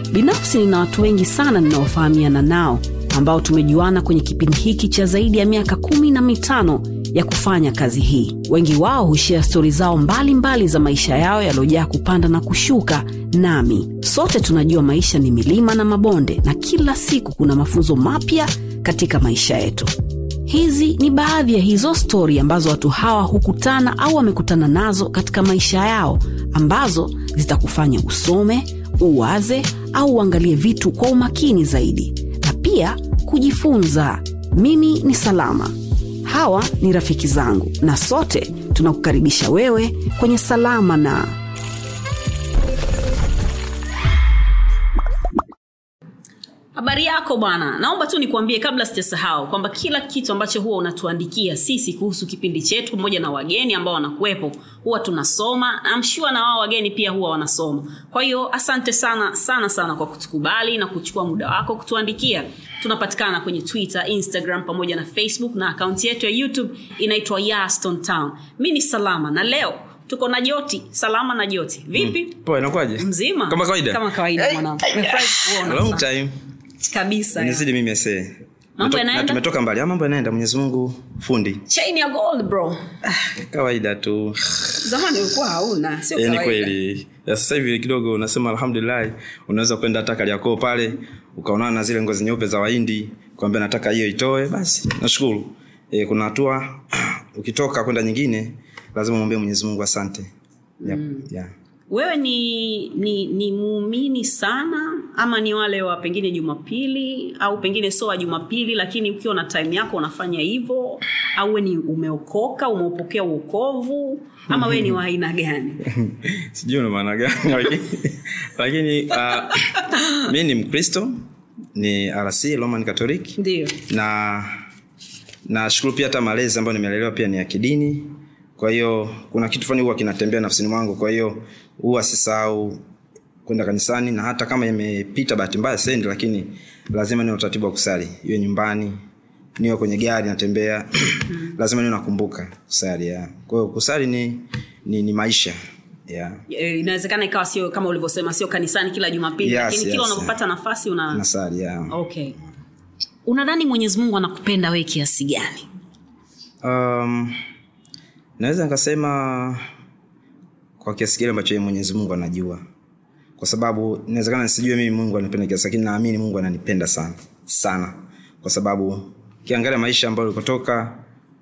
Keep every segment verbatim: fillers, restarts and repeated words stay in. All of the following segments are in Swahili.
Binafsi nina watu wengi sana ninaofahamiana nao ambao tumejuana kwenye kipindi hiki cha zaidi ya miaka kumi na mitano ya kufanya kazi hii. Wengi wao hushare stori zao mbali mbali za maisha yao yaliyojaa kupanda na kushuka, nami sote tunajua maisha ni milima na mabonde, na kila siku kuna mafunzo mapya katika maisha yetu. Hizi ni baadhi ya hizo stori ambazo watu hawa hukutana au wamekutana nazo katika maisha yao, ambazo zitakufanya usome, uwaze au uangalie vitu kwa umakini zaidi, na pia kujifunza. Mimi ni Salama, hawa ni rafiki zangu, na sote tunakukaribisha wewe kwenye Salama na. Habari yako bwana. Naomba tu nikuambie kabla sijasahau kwamba kila kitu ambacho huwa unatuandikia sisi kuhusu kipindi chetu pamoja na wageni ambao wanakuepo huwa tunasoma, na I'm sure na wao wageni pia huwa wanasoma. Kwa hiyo asante sana sana sana kwa kutukubali na kuchukua muda wako kutuandikia. Tunapatikana kwenye Twitter, Instagram pamoja na Facebook, na account yetu ya YouTube inaitwa Yaston Town. Mimi ni Salama na leo tuko na Joti. Salama na Joti. Vipi? Mm. Poa, inakuaje? Mzima. Kama kawaida. Kama kawaida mwanangu. Nimefurahi kuona. Long time. Kabisa. Nizidi mimi ese. Mambo yanaenda? Na tumetoka mbali. Mambo yanaenda, Mwenyezi Mungu fundi. Chain ya gold bro. Kawaida tu. Zamani ulikuwa hauna, sio kawaida. Ni kweli. Ya sasa hivi kidogo unasema alhamdulillah, unaweza kwenda hata Kariakoo pale, ukaonana na zile ngozi nyeupe za Wahindi, kwamba nataka hiyo itoe, basi nashukuru. E, kuna hatua ukitoka kwenda nyingine lazima muombe Mwenyezi Mungu asante. Yep. Mm. Yeah. Wewe ni ni ni muumini sana ama ni wale wa pengine Jumapili au pengine sio wa Jumapili lakini ukiwa na time yako unafanya hivyo, au wewe ni umeokoka, umeupokea wokovu, ama wewe ni wa aina gani? Sijui una maana gani lakini lakini uh, mimi ni Mkristo, ni R C Roman Catholic. Ndio. Na na shukuru pia hata malezi ambayo nimelelewa pia ni ya kidini. Kwa hiyo kuna kitu fulani huwa kinatembea nafsini mwangu, kwa hiyo huwa sisahau kwenda kanisani, na hata kama imepita bahati mbaya sendi, lakini lazima niwe utaratibu wa kusali. Iwe nyumbani, niwe kwenye gari natembea, lazima niwe nakumbuka kusali. Yeah. Kwa hiyo kusali ni ni, ni maisha. Yeah. Inawezekana ikawa sio kama ulivyosema sio kanisani kila Jumapili, yes, lakini yes, kila unapopata yeah. nafasi una nasali. Yeah. Okay. Unadhani Mwenyezi Mungu anakupenda wewe kiasi gani? Um Naweza nikasema kwa kiasi kile ambacho Mwenyezi Mungu anajua. Kwa sababu inawezekana nisijue mimi Mungu ananipenda kiasi, lakini naamini Mungu ananipenda sana sana. Kwa sababu kiangalia maisha ambayo ulikotoka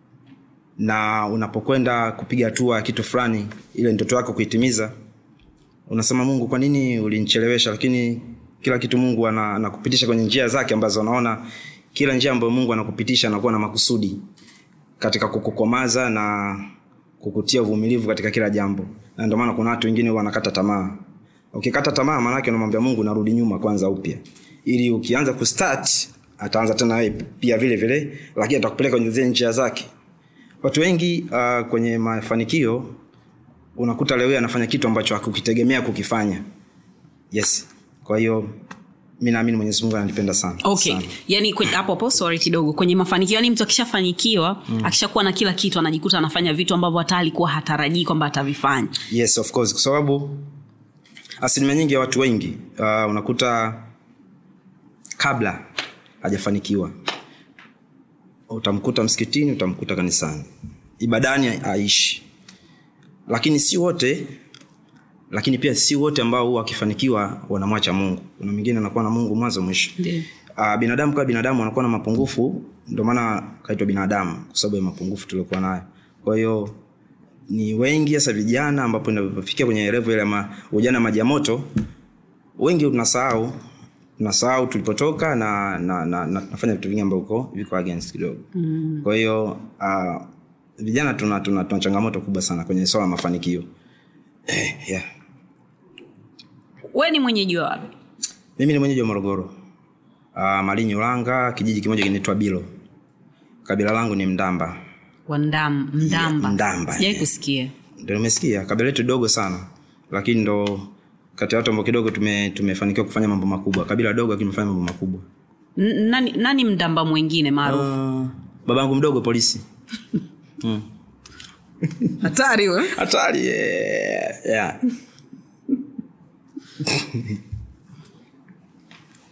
na unapokwenda kupiga hatua kitu fulani, ile ndoto yako kuitimiza, unasema Mungu, kwa nini ulinichelewesha? Lakini kila kitu Mungu anakupitisha kwenye njia zake ambazo unaona kila njia ambayo Mungu anakupitisha anakuwa na makusudi katika kukukomaza na kukutia uvumilivu katika kila jambo. Na ndio maana kuna watu wengine wanakata tamaa. Ukikata tamaa maana yake unamwambia Mungu narudi nyuma kwanza upya. Ili ukianza kustart ataanza tena wewe pia vile vile, lakini atakupeleka kwenye zile njia zake. Watu wengi uh, kwenye mafanikio unakuta leo anafanya kitu ambacho hakukitegemea kukifanya. Yes. Kwa hiyo mimi naamini Mwenyezi Mungu ananipenda sana. Okay. Sana. Yaani hapo hapo sorry kidogo. Kwenye mafanikio, yani mtu akishafanikiwa, mm. akishakuwa na kila kitu, anajikuta anafanya vitu ambavyo hata alikuwa hatarajii kwamba atavifanya. Yes, of course. Kwa sababu asilimia nyingi ya watu wengi uh, unakuta kabla hajafanikiwa utamkuta msikitini, utamkuta kanisani, ibadani aishi. Lakini si wote lakini pia si wote ambao huwa wakifanikiwa wanamwacha Mungu. Kuna mwingine anakuwa na Mungu mwanzo mwisho. Ndiyo. Uh, binadamu kwa binadamu anakuwa na mapungufu, ndio maana kaitwa binadamu kwa sababu ya mapungufu tuliokuwa nayo. Kwa hiyo ni wengi hasa vijana ambapo inafikia kwenye level ile ya ujana maji ya moto, wengi tunasahau tunasahau tulipotoka na na, na, na nafanya vitu vingi ambavyo viko against kidogo. Mm. Kwa hiyo uh, vijana tuna tuna, tuna changamoto kubwa sana kwenye swala mafanikio. Eh, yeah. Wewe ni mwenyeji wapi? Mimi ni mwenyeji wa Morogoro. Ah, uh, Malinyi Ulanga, kijiji kimoja kinaitwa Bilo. Kabila langu ni Mdamba. Wandam, Mdamba. Yeah, Mdamba. Sijai kusikia. Ndio nimesikia. Kabila letu dogo sana. Lakini ndo kati ya watu ambao kidogo tume tumefanikiwa kufanya mambo makubwa. Kabila dogo lakini tumefanya mambo makubwa. N- nani nani Mdamba mwingine maarufu? Uh, babangu mdogo polisi. Mm. Hatari wewe? Hatari. Yeah. yeah.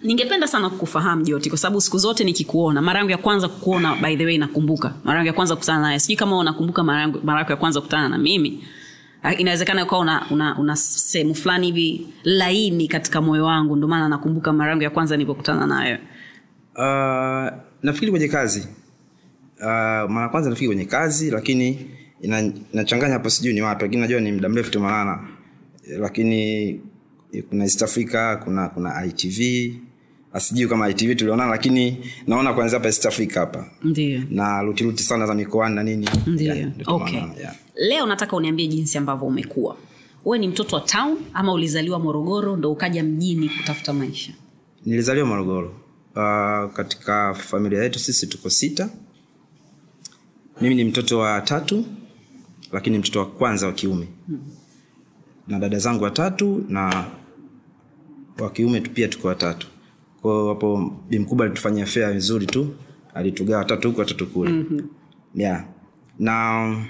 Ningependa sana kukufahamu Joti kwa sababu siku zote nikikuona, mara yangu ya kwanza kukuona by the way nakumbuka. Mara yangu ya kwanza kukutana naye. Sijui kama unakumbuka mara yangu mara ya kwanza kukutana na mimi. Inawezekana ukawa una una, una sehemu fulani hivi laini katika moyo wangu, ndio maana nakumbuka mara yangu ya kwanza nilipokutana naye. Uh, nafikiri kwenye kazi. Uh, mara kwanza nafikiri kwenye kazi, lakini inachanganya hapo sijui ni wapi, lakini najua ni muda mrefu tumeonana. Lakini kuna East Africa, kuna kuna I T V. Asijui kama I T V tulionana, lakini naona kwanza hapa East Africa hapa. Ndio. Na ruti ruti sana za mikoani na nini. Ndio. Yeah, okay. Yeah. Leo nataka uniambie jinsi ambavyo umekuwa. Wewe ni mtoto wa town ama ulizaliwa Morogoro ndo ukaja mjini kutafuta maisha? Nilizaliwa Morogoro. Uh, katika familia yetu sisi tuko sita. Mimi ni mtoto wa tatu, lakini mtoto wa kwanza wa kiume. Hmm. Na dada zangu watatu na wa kiume pia tuko watatu. Kwa hapo bi mkubwa alitufanyia fair vizuri tu, alitugawa watatu huko watatu kule. Mhm. Yeah. Na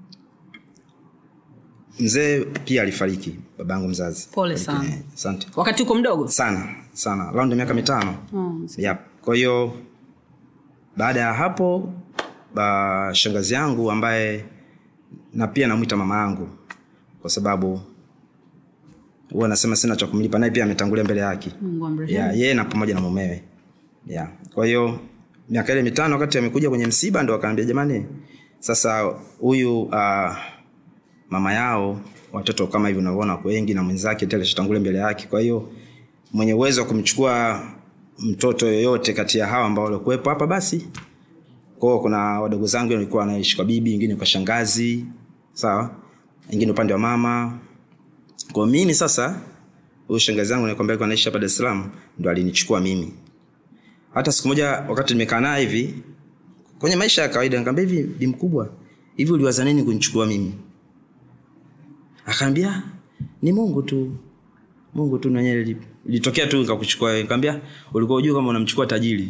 mzee pia alifariki, babangu mzazi. Pole sana. Asante. Wakati uko mdogo? Sana, sana. Round miaka mitano. Oh, yeah. Kwa hiyo baada ya hapo ba shangazi yangu ambaye na pia namuita mama yangu kwa sababu huwa nasema sina cha kumlipa, naye pia ametangulia mbele yake. Yeah, yeye na pamoja na mumewe. Yeah. Kwa hiyo miaka ile mitano wakati amekuja kwenye msiba ndo akaambia jamani, sasa huyu uh, mama yao watoto kama hivi unavyoona kwa wengi na mwenzake tele shitangulia mbele yake. Kwa hiyo mwenye uwezo wa kumchukua mtoto yoyote kati ya hawa ambao walikuwepo hapa basi. Kwa kuna wadogo zangu walikuwa wanaishi kwa bibi, wengine kwa shangazi, sawa? Wengine upande wa mama. Kwa mimi sasa huyo shangazi yangu nikwambia alikuwa anaishi hapa Dar es Salaam ndo alinichukua mimi. Hata siku moja wakati nimekaa naye hivi kwenye maisha ya kawaida nikamwambia hivi, bi mkubwa, hivi uliwaza nini kunichukua mimi? Akaniambia ni Mungu tu. Mungu tu mwenyewe ilitokea tu nikakuchukua. Nikamwambia ulikuwa unajua kama unamchukua tajiri.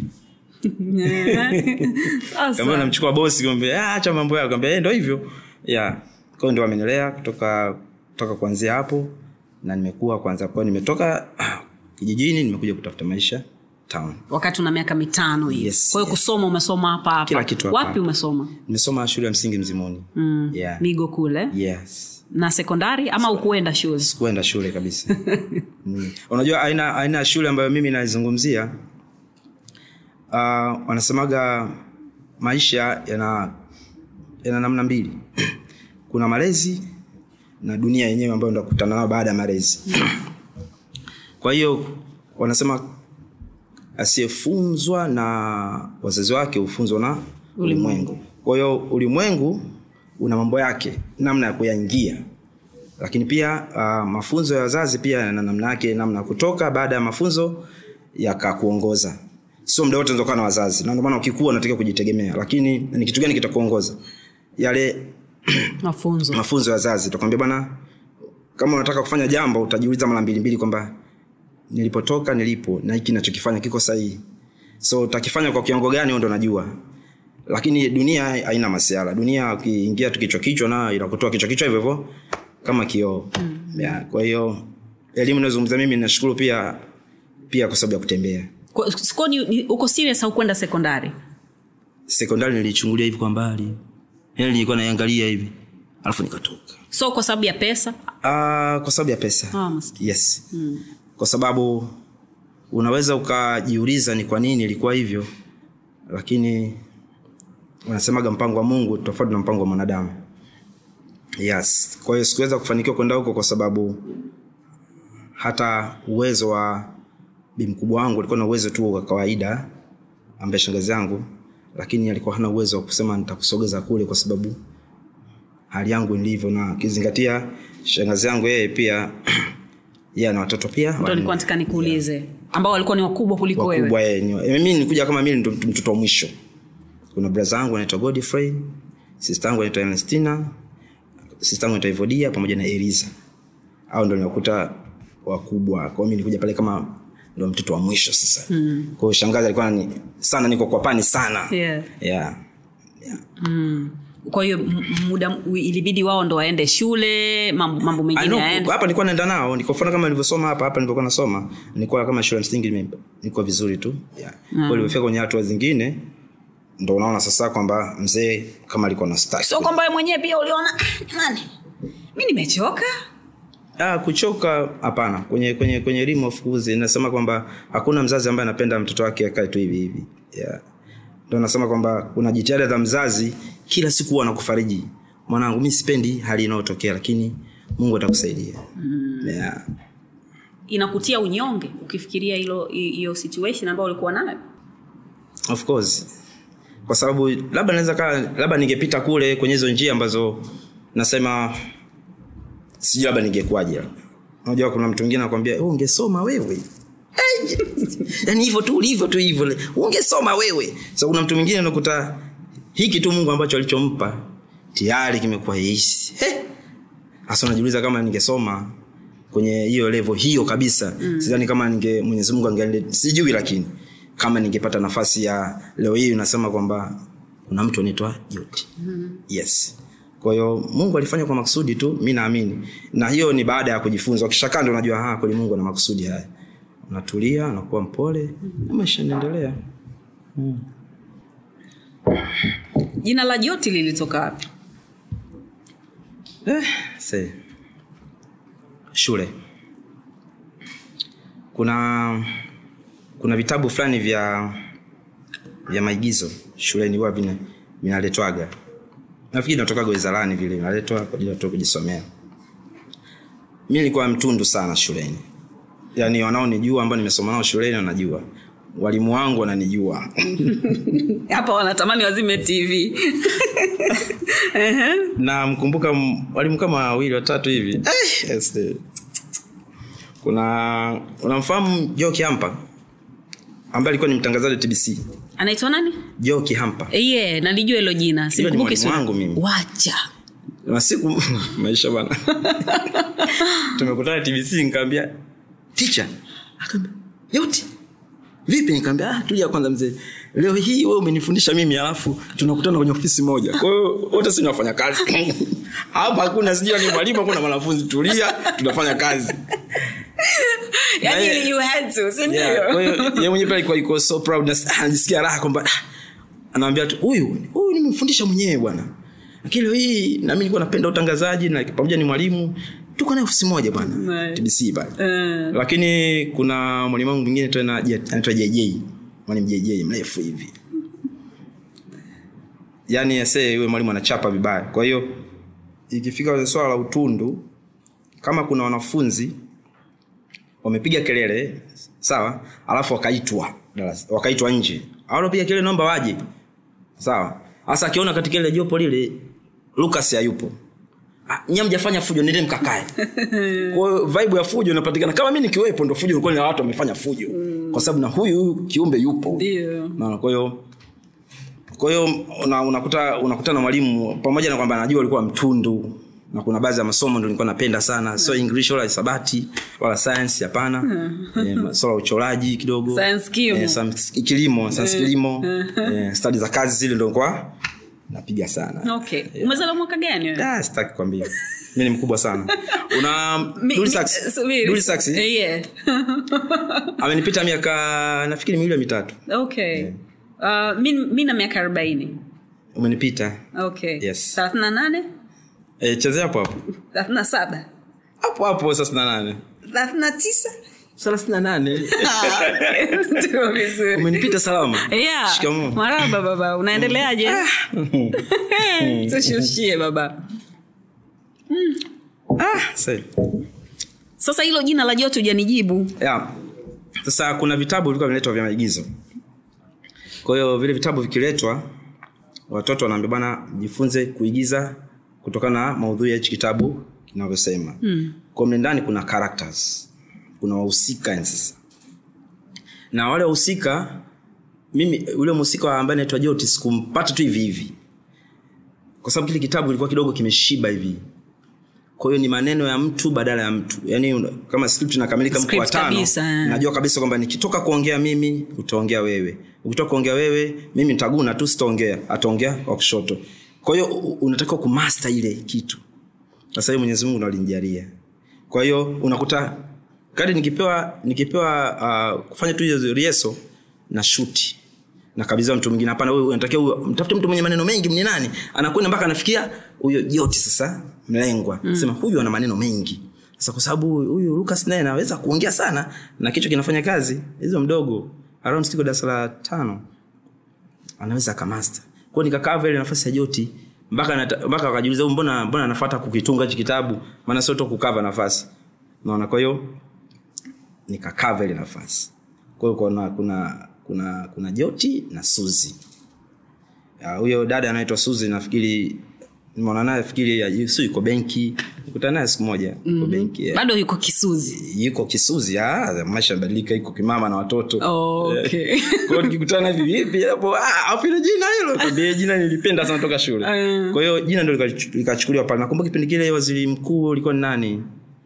Sasa kama unamchukua bosi nikamwambia ah acha mambo yako. Nikamwambia ndio hivyo. Yeah. Kwa ndio amenilea kutoka kutoka kuanzia hapo na nimekuwa kwanza kwa nimetoka kijijini nimekuja kutafuta maisha town. Wakati una miaka mitano hivi. Yes, kwa hiyo yes. Kusoma umesoma hapa hapa. Kila kitu hapa. Wapi umesoma? Nimesoma shule ya msingi Mzimuni. Mm. Yeah. Migo kule? Yes. Na sekondari ama ukuenda shule? Sikuenda shule kabisa. mm. Unajua aina aina shule ambayo mimi naizungumzia uh, wanasemaga maisha yana yana namna mbili. Kuna malezi na dunia yenyewe ambayo ndio kukutana nayo baada ya malezi. Kwa hiyo wanasema asiyefunzwa na wazazi wake ufunzwa na ulimwengu. Kwa hiyo ulimwengu una mambo yake, namna ya kuyaingia. Lakini pia uh, mafunzo ya wazazi pia yana namna yake, namna kutoka baada ya mafunzo yakakuongoza. Sio muda wote unatokana na wazazi. Na ndio maana ukikua unataka kujitegemea. Lakini ni kitu gani kitakuongoza? Yale mafunzo. Mafunzo ya wazazi. Tukwambia bwana kama unataka kufanya jambo utajiuliza mara mbili mbili kwamba nilipotoka nilipo na hiki ninachokifanya kiko sahihi. So utakifanya kwa kiwango gani ndio unajua. Lakini dunia haina masiala. Dunia ukiingia tu kichwa kichwa na inakutoa kichwa kichwa hivyo hivyo kama kioo. Mm. Yeah, kwa hiyo elimu ninazungumza mimi ninashukuru pia pia kwa sababu ya kutembea. Kwa sikoni uko serious au kwenda sekondari? Sekondari nilichungulia hivi kwa mbali. Hili nilikuwa naangalia hivi. Alafu nikatoka. So kwa sababu ya pesa? Ah, uh, kwa sababu ya pesa. Oh, yes. Mm. Kwa sababu unaweza ukajiuliza ni kwa nini ilikuwa hivyo. Lakini wanasemaga mpango wa Mungu tofauti na mpango wa mwanadamu. Yes. Kwa hiyo sikuweza kufanikiwa kwenda huko kwa sababu hata uwezo wa bi mkubwa wangu alikuwa na uwezo tu wa kawaida ambaye shangazi yangu, lakini alikuwa hana uwezo wa kusema nitakusogeza kule kwa sababu hali yangu nilivyo, na kizingatia shangazi yangu yeye pia yeye ana watoto pia. Ndio nilikuwa nataka nikuulize yeah. ambao walikuwa ni wakubwa kuliko wewe. Wakubwa yeye. Mimi nilikuja kama mimi mtoto wa mwisho. Kuna brother wangu anaitwa Godfrey, sister yangu anaitwa Ernestina, sister yangu anaitwa Evodia pamoja na Eliza. Hao ndio nilikuta wakubwa. Kwa hiyo mimi nilikuja pale kama ndio mtoto wa mwisho sasa. Mm. Kwa hiyo shangazi alikuwa ni sana niko kwa pani sana. Yeah. Yeah. Yeah. Mm. Kwa hiyo muda ilibidi wao ndo waende shule, mambo, mambo mengine yaende. Hapa nilikuwa naenda nao, niko fana kama nilivyosoma hapa, hapa nilipokuwa nasoma, nilikuwa kama shule msingi nilikuwa vizuri tu. Yeah. Mm. Kwa hiyo kwenye hatua zingine ndo unaona sasa kwamba mzee kama alikuwa na stack. So kwamba wewe mwenyewe pia uliona nani? Mimi nimechoka. Ah, kuchoka hapana. Kwenye kwenye kwenye elimu of course inasema kwamba hakuna mzazi ambaye anapenda mtoto wake akae tu hivi hivi. Yeah. Ndio nasema kwamba kuna jitihada za mzazi kila siku anakufariji. Mwanangu mimi sipendi hali inayotokea lakini Mungu atakusaidia. Mm. Yeah. Inakutia unyonge ukifikiria hilo hiyo situation ambayo ulikuwa nayo? Of course. Kwa sababu labda naweza kaa labda ningepita kule kwenye hizo njia ambazo nasema sijui labda ningekuaje. Unajua kuna mtu mwingine anakuambia oh, ungesoma wewe. Yaani hivyo tu ulivyo tu hivyo. Ungesoma wewe. So kuna mtu mwingine anakuta hiki tu Mungu ambacho alichompa tayari kimekuwa hisi. Hasa unajiuliza kama ningesoma kwenye hiyo level hiyo kabisa. Mm. Sidhani kama ninge Mwenyezi Mungu angeniletea sijui lakini kama ningepata nafasi ya leo hii unasema kwamba kuna mtu anaitwa Joti. Mm. Yes. Kwa hiyo Mungu alifanya kwa makusudi tu, mimi naamini. Na hiyo ni baada ya kujifunza. Ukishakaa ndio unajua ah kweli Mungu ana makusudi haya. Unatulia, unakuwa mpole, na maisha yanaendelea. Mm. Jina la Joti lilitoka wapi? Eh, say. Shule. Kuna kuna vitabu fulani vya vya maigizo shuleni huwa vina vinaletwaga. Nafikiri natoka wizarani vile vinaletwa kwa ajili ya watu kujisomea. Mimi nilikuwa mtundu sana shuleni. Yaani wanaonijua ambao nimesoma nao shuleni wanajua. Walimu wangu wananijua. Hapa wanatamani wazime T V. Na mkumbuka walimu kama wawili watatu hivi. Yes. Kuna unamfahamu Joe Kihampa ambaye alikuwa ni mtangazaji T B C. Anaitwa nani? Joe Kihampa. Eh, yeah, nalijua hilo jina. Sikumbuki sana wangu mimi. Wacha. Na siku maisha bana. Tumekutana T B C nikamwambia teacher. Akamwambia Joti. Vipi nikamwambia ah tulia kwanza mzee. Leo hii wewe umenifundisha mimi alafu tunakutana kwenye ofisi moja. Kwa hiyo wote sisi tunafanya kazi. Hapa hakuna sijui ni mwalimu hakuna mwanafunzi tulia tunafanya kazi. Yaani you had to, si ndio? Yeah, kwa hiyo yeye mwenyewe pale alikuwa yuko so proud na anajisikia raha kwamba anaambia tu huyu huyu nimemfundisha mwenyewe bwana. Lakini hii na mimi nilikuwa napenda utangazaji na pamoja ni mwalimu tuko naye ofisi moja bwana. T B C bwana. Uh. Lakini kuna mwalimu wangu mwingine tena anaitwa J J. Mwalimu J J mrefu hivi. Yaani yeye yule mwalimu anachapa vibaya. Kwa hiyo ikifika swala la utundu kama kuna wanafunzi wamepiga kelele sawa alafu wakaitwa wakaitwa nje au piga kelele naomba waje sawa hasa akiona katika ile jopo lile Lucas hayupo ah nyinyi mjafanya fujo nende mkakae. Kwa hiyo vibe ya fujo inapatikana kama mimi nikiwepo ndo fujo ilikuwa ni watu wamefanya fujo mm. Kwa sababu na huyu kiumbe yupo ndio na kwa hiyo kwa hiyo unakuta unakuta na mwalimu pamoja na kwamba anajua alikuwa mtundu na kuna baadhi ya masomo ndio nilikuwa napenda sana so English wala hisabati wala science hapana eh masuala uchoraji kidogo science kilimo eh science kilimo science kilimo eh studies za kazi zile ndio kwa napiga sana. Okay. Yeah. Umezaliwa mwaka gani wewe? Ah sitaki kuambia. Mimi ni mkubwa sana. Una Dully Sax. Dully Sax. Yeah. Amenipita miaka nafikiri miwili mitatu. Okay. Yeah. Uh mimi mimi na miaka arobaini. Umenipita. Okay. Yes. thelathini na nane? Eh chezea hapo hapo. thelathini na saba. Hapo hapo thelathini na nane. thelathini na tisa. thelathini na nane. Ndio vizuri. Umenipita salama. Yeah. Shikamoo. Marhaba baba, unaendeleaje? Tushushie baba. Mm. Ah, sasa. Sasa hilo jina la Joti hujanijibu. Yeah. Sasa kuna vitabu vilikuwa vimeletwa vya maigizo. Kwa hiyo vile vitabu vikiletwa watoto wanaambia bana jifunze kuigiza kutokana na maudhui ya hichi kitabu kinavyosema. Mm. Kwa ndani kuna characters. Kuna wahusika sasa. Na wale wahusika mimi yule mhusika ambaye anaitwa Joti sikumpata tu hivi hivi. Kwa sababu kile kitabu kilikuwa kidogo kimeshiba hivi. Kwa hiyo ni maneno ya mtu badala ya mtu. Yaani kama script inakamilika mko watano. Najua kabisa kwamba nikitoka kuongea mimi utaongea wewe. Ukitoka kuongea wewe mimi nitaguna tu sitaongea, ataongea wa kushoto. Kwa hiyo unatakiwa kumaster ile kitu. Sasa hiyo Mwenyezi Mungu ndo alinijalia. Kwa hiyo unakuta kadi nikipewa nikipewa uh, kufanya tu hizo rieso na shoot na kabisa mtu mwingine, hapana wewe unatakiwa mtafute mtu mwenye maneno mengi. Mni nani anakwenda mpaka anafikia huyo Joti sasa mlengwa. Mm. Sema huyu ana maneno mengi. Sasa kwa sababu huyu Lucas naye anaweza kuongea sana na kichwa kinafanya kazi, hizo mdogo around siko darasa la tano anaweza kamaster. Kwa hiyo nikakaa ile nafasi ya Joti mpaka mpaka wakajiuliza mbona mbona anafuata kukitunga hichi kitabu, maana sio tu kukava nafasi. Unaona, kwa hiyo nikakava ile nafasi. Kwa hiyo kuna kuna kuna kuna Joti na Suzi. Huyo dada anaitwa Suzi, nafikiri nimeona naye, nafikiri yuko benki, nikutana naye siku moja yuko mm-hmm. benki. Yeah. Bado yuko Kisuzi. Yuko Kisuzi, ah maisha badilika, yuko kimama na watoto. Oh, okay. Kwa hiyo nikikutana hivi vipi hapo, ah afile jina hilo, kwa jina nilipenda sana toka shule. Uh. Kwa hiyo jina ndio likachukuliwa pale. Nakumbuka kipindi kile waziri mkuu ulikuwa ni nani?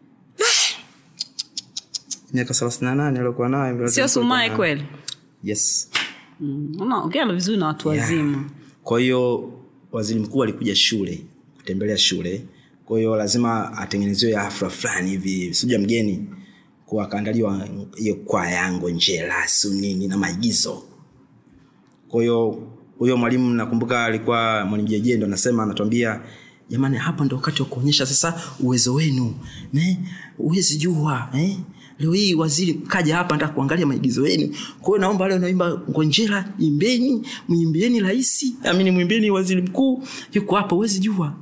Miaka thelathini na nane alikuwa naye. Sio Sumaye kweli? Yes. Mm. Unaongea na vizuri na watu wazima. Yeah. Kwa hiyo waziri mkuu alikuja shule, kutembelea shule. Kwa hiyo lazima atengenezewe hafla fulani hivi, sija mgeni, kwa kaandaliwa hiyo kwa yango njela sunini na maigizo. Kwa hiyo huyo mwalimu nakumbuka alikuwa mwalimu Jeje, ndo anasema anatuambia, jamani hapa ndo wakati wa kuonyesha sasa uwezo wenu. Ne? Uwezi jua, eh? Leo hii waziri kaja hapa nataka kuangalia maigizo yenu. Kwa hiyo naomba wale wanaoimba ngonjera imbeni, muimbieni rais, amini muimbieni waziri mkuu. Yuko hapa uwezi jua.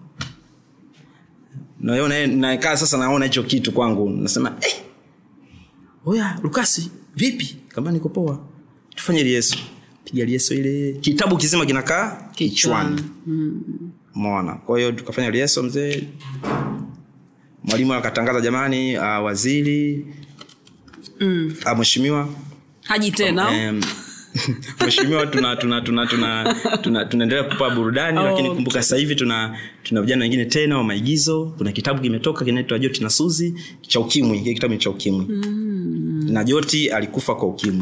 Naona nakaa sasa naona hicho kitu kwangu. Nasema eh. Oya Lucas, vipi? Kama niko poa. Tufanye rieso. Piga rieso ile. Kitabu kizima kinakaa kichwani. Mm. Umeona? Kwa hiyo tukafanya rieso mzee. Mwalimu akatangaza, jamani uh, waziri mm. ah mheshimiwa haji tena. Um, mheshimiwa tuna tuna tuna tuna tuna tunaendelea kupa burudani. Oh, lakini kumbuka sasa hivi tuna tuna vijana wengine tena wa maigizo. Kuna kitabu kimetoka kinaitwa Joti na Suzi cha ukimwi. Kile kitabu ni cha ukimwi. Mm. Na Joti alikufa kwa ukimwi.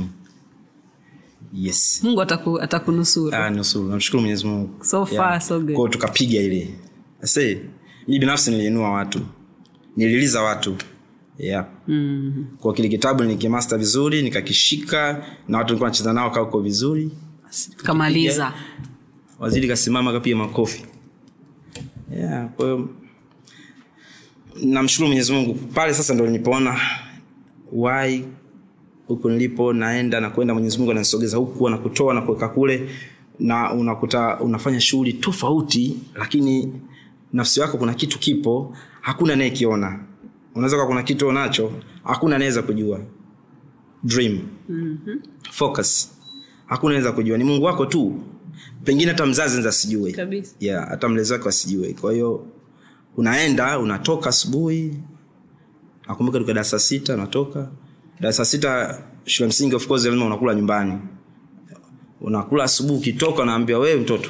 Yes. Mungu ataku, atakunusuru. Ah nusuru. Namshukuru Mwenyezi Mungu. So far yeah. So good. Kwa tukapiga ile. Sasa mimi binafsi niliinua watu. Nililiza watu. Yeah. Mm. Kwa kile kitabu nikimaster vizuri, nikakishika na watu nilikuwa nacheza nao kwa vizuri. Kamaliza. Waziri kasimama kapiga makofi. Yeah, kwa hiyo namshukuru Mwenyezi Mungu. Pale sasa ndio nilipoona why huko nilipo naenda na kwenda, Mwenyezi Mungu ananisogeza huku na kutoa na kuweka kule, na unakuta unafanya shughuli tofauti, lakini nafsi yako kuna kitu kipo, hakuna anayekiona. Unaweza kuwa kuna kitu unacho, hakuna anaweza kujua. Dream. Mhm. Focus. Hakuna anaweza kujua, ni Mungu wako tu. Pengine hata mzazi anaweza sijue. Kabisa. Yeah, hata mlezi wako asijue. Kwa hiyo unaenda, unatoka asubuhi. Nakumbuka tuka darasa sita unatoka. Darasa sita shule msingi of course lazima unakula nyumbani. Unakula asubuhi, ukitoka naambia wewe mtoto,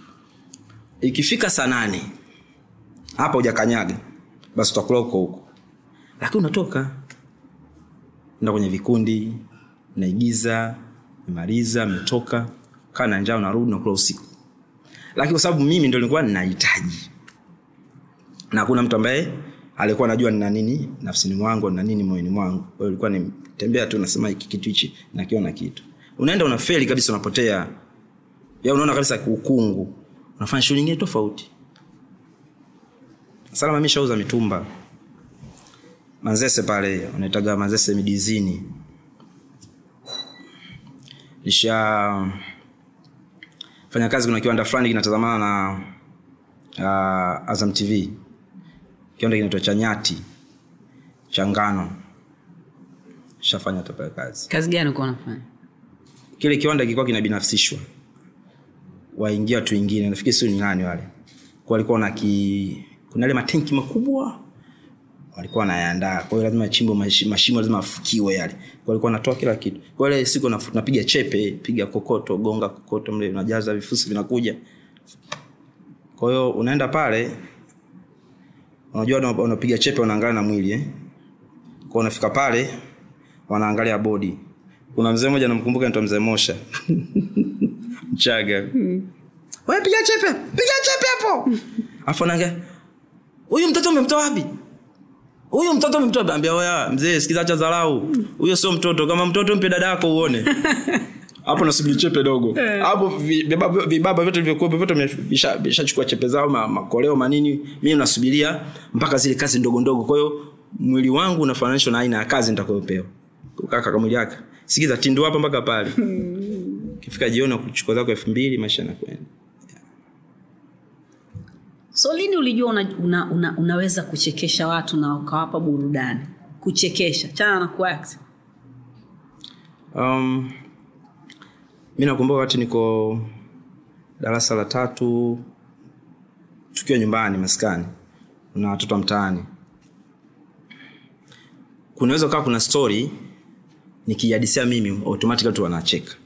ikifika saa nane hapa hujakanyaga, basi utakula huko huko. Lakini unatoka ndio kwenye vikundi, naigiza, nimaliza, umetoka, kana njaa unarudi na kula usiku. Lakini kwa sababu mimi ndio nilikuwa ninahitaji, na kuna mtu ambaye alikuwa anajua nina nini nafsini mwangu na nini moyoni mwangu, kwa hiyo nilikuwa nitembea tu nasema hiki kitu hichi na kiona kitu. Unaenda unafeli kabisa, unapotea. Ya unaona kabisa ukungu. Unafanya shughuli nyingine tofauti. Salama mimi shauza mitumba. Manzese pale, unaitaga Manzese Midizini. Nisha fanya kazi kuna kiwanda fulani kinatazamana na uh, Azam T V. Kiwanda kinaitwa Chanyati. Changano. Shafanya topa kazi. Kazi gani uko unafanya? Kile kiwanda kilikuwa kinabinafsishwa. Waingia watu wengine, nafikiri sio ni nani wale. Kwa walikuwa na ki kuna ile matenki makubwa walikuwa wanaandaa. Kwa hiyo lazima chimbo mashimo lazima afukiwe yale. Kwa walikuwa wanatoa kila kitu. Kwa ile siku napiga chepe, piga kokoto, gonga kokoto mle unajaza vifusi vinakuja. Kwa hiyo unaenda pale, unajua unapiga chepe unaangalia na mwili eh. Kwa unafika pale wanaangalia body. Kuna mzee mmoja namkumbuka anaitwa Mzee Mosha. Mchaga. Hmm. wewe piga chepe piga chepe hapo. Afu anaangalia huyu mtoto umemtoa wapi? Huyu mtoto umemtoa wapi? Ambia wewe mzee sikiza acha dharau. Huyo sio mtoto, kama mtoto mpe dada yako uone. Hapo nasubiri chepe dogo. Hapo vibaba vibaba vyote vilivyokuwa vyote vimeshachukua chepe zao makoleo manini. Mimi nasubiria mpaka zile kazi ndogo ndogo. Kwa hiyo mwili wangu unafananishwa na aina ya kazi nitakayopewa. Kaka kama yaka. Sikiza tindu hapa mpaka pale. Kifika jioni kuchukua zako elfu mbili maisha yanakwenda. So lini ulijua una, una, una, unaweza kuchekesha watu na ukawapa burudani? Kuchekesha, chana na kuact. Um mimi nakumbuka wakati niko darasa la tatu tukiwa nyumbani maskani na watoto mtaani. Kunaweza kuwa kuna story nikihadithia mimi automatically tu wanacheka.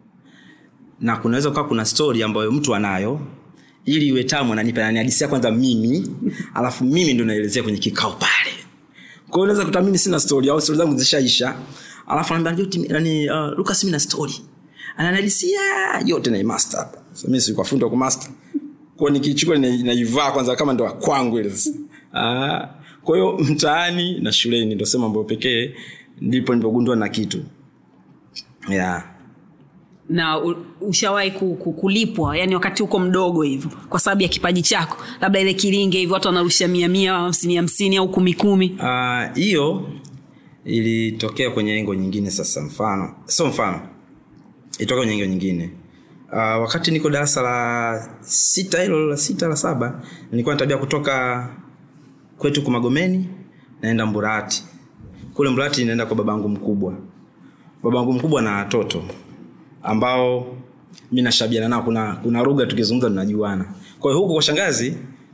Na kunaweza kuwa kuna story ambayo mtu anayo ili iwe tamu ananipa ananihadithia kwanza mimi, alafu mimi ndo naelezea kwenye kikao pale. Kwa hiyo unaweza kuta mimi sina story au story zangu zishaisha. Alafu ananiambia yani uh, Lucas mimi na story. Ananihadithia yote na master hapa. So mimi si kwa fundo kwa master. Kwa nikichukua naivaa kwanza kama ndo kwangu ile sasa. Ah, kwa hiyo mtaani na shuleni ndio sema mambo pekee ndipo nilipogundua na kitu. Yeah. Na ushawahi kulipwa yani wakati uko mdogo hivyo kwa sababu ya kipaji chako? Labda ile kilinge hivyo watu wanarusha mia mia, hamsini hamsini au kumi kumi. Ah, uh, hiyo ilitokea kwenye engo nyingine sasa mfano. Sio mfano. Ilitokea kwenye engo nyingine. Uh, wakati niko darasa la sita hilo la sita la saba nilikuwa na tabia kutoka kwetu kwa Magomeni naenda Mburati. Kule Mburati naenda kwa babangu mkubwa. Babangu mkubwa na watoto ambao mimi nashabiana nao, kuna kuna lugha tukizungumza tunajuana. Kwa hiyo huko kwa shangazi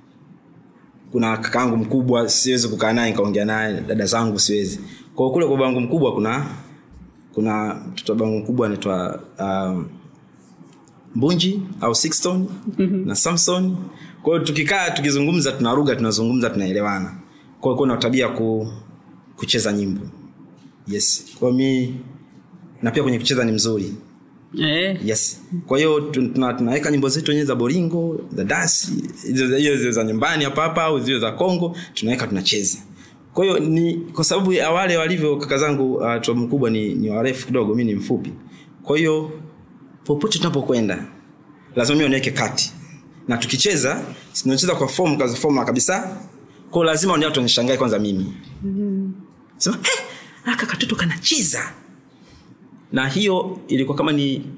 kuna kakaangu mkubwa siwezi kukaa naye nikaongea naye, dada zangu siwezi. Kwa hiyo kule kwa babangu mkubwa kuna kuna mtoto babangu mkubwa anaitwa um, Mbunji au Sixton mm-hmm. na Samson. Kwa hiyo tukikaa tukizungumza tunaruga tunazungumza tunaelewana. Kwa hiyo kuna tabia ku kucheza nyimbo. Yes. Kwa mimi na pia kwenye kucheza ni mzuri. Eh. Yes. Kwa hiyo tunaweka nyimbo zetu wenyewe za bolingo, za dance, hizo za nyumbani hapa hapa au zile za Kongo, tunaweka tunacheza. Kwa hiyo ni kwa sababu ya wale walivyo kaka zangu uh, mkubwa ni ni warefu kidogo, mimi ni mfupi. Kwa hiyo popote tunapokwenda lazima mimi niweke kati. Na tukicheza, tunacheza kwa form kazi form kabisa. Kwa lazima ndio watu wanishangae kwanza mimi. Mhm. Sema, "Eh, aka katoto kanacheza." Na hiyo ilikuwa kama ni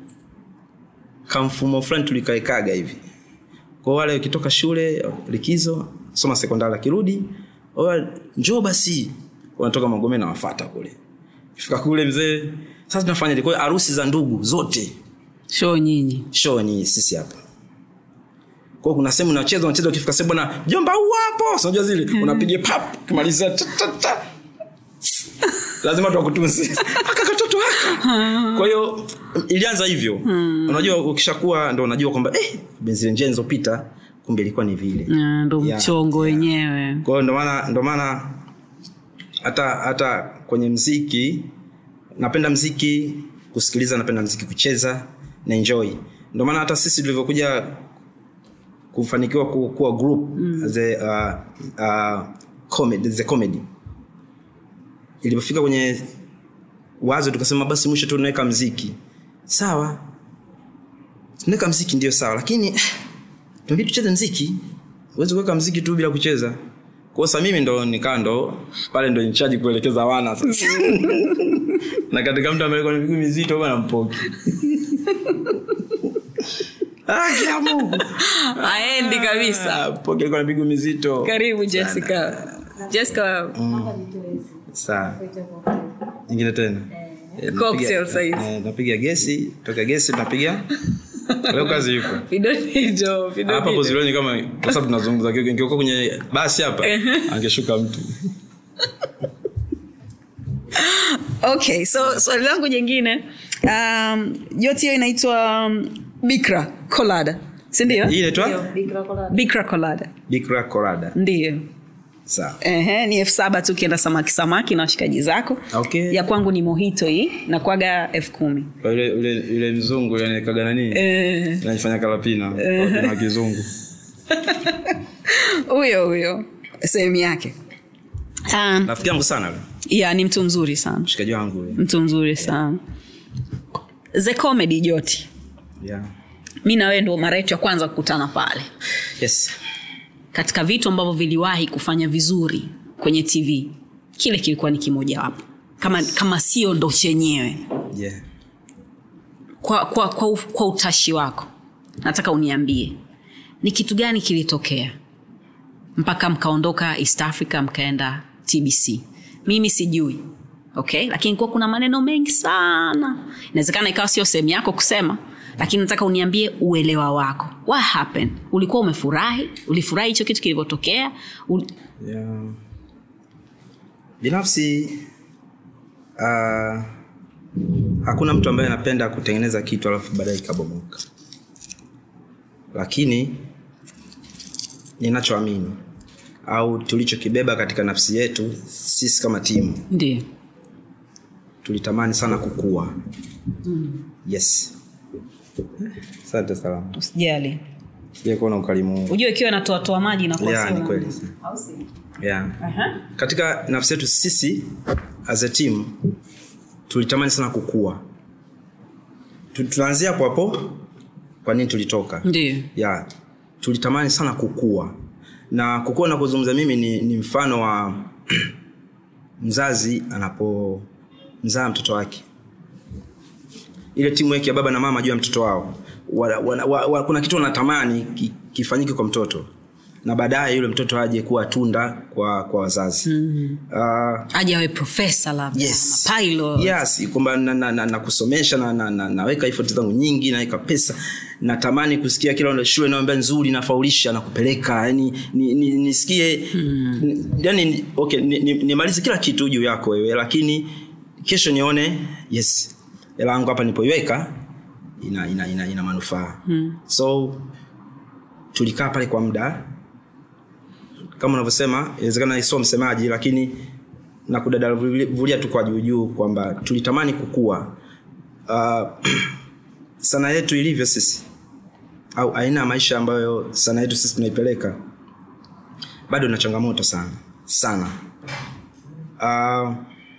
kamfumo fulani tulikaekaga hivi. Kwa wale ukitoka shule likizo, soma sekondari kirudi, au njoo basi wanatoka Magomeni na wafuata kule. Kifika kule mzee, sasa tunafanya ile kwa harusi za ndugu zote. Show nyinyi. Show nyinyi sisi hapa. Kwa kuna sehemu unacheza unacheza ukifika sehemu bwana, "Jomba huu hapo." Unajua zile unapiga pap kumaliza ta ta ta. Lazima tuwakutunze. Aka katoto haka. Kwa hiyo ilianza hivyo. Hmm. Unajua ukishakuwa ndio unajua kwamba eh benzile njenzo pita kumbe ilikuwa ni vile. Mm, ndio mchongo wenyewe. Yeah. Kwa hiyo ndio maana ndio maana hata hata kwenye muziki napenda muziki kusikiliza, napenda muziki kucheza na enjoy. Ndio maana hata sisi tulivyokuja kufanikiwa ku, kuwa group mm. as a uh, uh, comedy the comedy ilipofika kwenye wazo tukasema basi mwisho tunaweka muziki. Sawa. Tunaweka muziki ndio sawa, lakini tunabidi tucheze muziki. Uweze kuweka muziki tu bila kucheza. Kwa sababu mimi ndo nikando pale ndo nichaji kuelekeza wana sasa. Na katika mtu amelekwa na miguu mizito bwana mpoki. Ah, ya Mungu. Aendi kabisa. Ah, poki alikuwa na miguu mizito. Karibu Jessica. Jessica. Mm. Sawa. Ingine tena. Eh, cocktail size. Eh, napiga gesi, toka gesi tunapiga. Leo kazi yuko. Vidonido, vidonido. Hapa poziloni kama kwa sababu tunazungumza kile ingekuwa kwenye basi hapa angeshuka mtu. Okay, so swali so, langu jingine um yote hiyo inaitwa um, Bikra Colada. Si ndio? Hii inaitwa Bikra Colada. Bikra Colada. Bikra Colada. Ndio. Sawa. Ehe, ni elfu saba tu kienda samaki samaki na washikaji zako. Okay. Ya kwangu ni mojito hii na kwaga elfu kumi. Yule yule yule mzungu yani kaga nani? Eh. Anafanya kalapina kwa kizungu. Huyo huyo. Sehemu yake. Um, rafiki yangu sana yule. Yeah, ni mtu mzuri sana. Mshikaji wangu yule. Mtu mzuri sana. The Comedy Joti. Yeah. Mimi na wewe ndo mara yetu ya kwanza kukutana pale. Yes. Katika vitu ambavyo viliwahi kufanya vizuri kwenye T V, kile kilikuwa ni kimoja wapo. Kama kama sio ndo chenyewe. Yeah. Kwa kwa kwa, kwa utashi wako. Nataka uniambie ni kitu gani kilitokea mpaka mkaondoka East Africa mkaenda T B C. Mimi sijui. Okay? Lakini kwa kuna maneno mengi sana. Inawezekana ikawa sio sehemu yako kusema, lakini nataka uniambie uelewa wako. What happened? Ulikuwa umefurahi? Ulifurahi hicho kitu kilipotokea? Ul... Yeah. Binafsi uh, hakuna mtu ambaye anapenda kutengeneza kitu alafu baadaye kabomoka. Lakini ninachoamini au tulichokibeba katika nafsi yetu sisi kama timu, ndiyo tulitamani sana kukua. Mm. Yes. Asante sana. Usijali. Sije kuona ukalimu. Unajua ikiwa inatoa toa maji na kwa yeah, ni kweli. Au si? Yeah. Uh-huh. Katika nafsi yetu sisi as a team tulitamani sana kukua. Tunaanzia hapo hapo kwa nini tulitoka. Ndiyo. Yeah. Tulitamani sana kukua. Na kukua napozungumza mimi ni, ni mfano wa mzazi anapo mzaa mtoto wake. Ile timu yake ya baba na mama juu ya mtoto wao. Wa, wa, wa, wa, kuna kitu wanatamani ki, kifanyike kwa mtoto. Na baadaye yule mtoto aje kuwa tunda kwa kwa wazazi. Mm-hmm. Uh, aje awe professor labda, yes. pilot. Yes, kwamba na, na, na, na kusomesha na, na, na naweka effort zangu nyingi, naweka pesa. Natamani kusikia kila ndo shule naomba nzuri na faulisha na kupeleka. Yaani ni, ni, nisikie mm. yani okay nimalize ni, ni kila kitu juu yako wewe, lakini kesho nione yes hela yangu hapa nipoiweka ina ina ina, ina manufaa. Mm. So tulikaa pale kwa muda kama unavyosema, inawezekana sio msemaji lakini na kudadavulia tu kwa juu juu kwamba tulitamani kukua. Uh, sana yetu ilivyo sisi au aina ya maisha ambayo sana yetu sisi tunaipeleka bado na changamoto sana sana. Uh,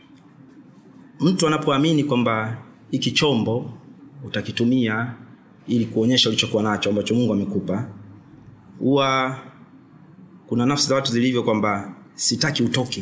mtu anapoamini kwamba hiki chombo utakitumia ili kuonyesha ulichokuwa nacho ambacho Mungu amekupa, huwa kuna nafsi za watu zilivyo kwamba sitaki utoke.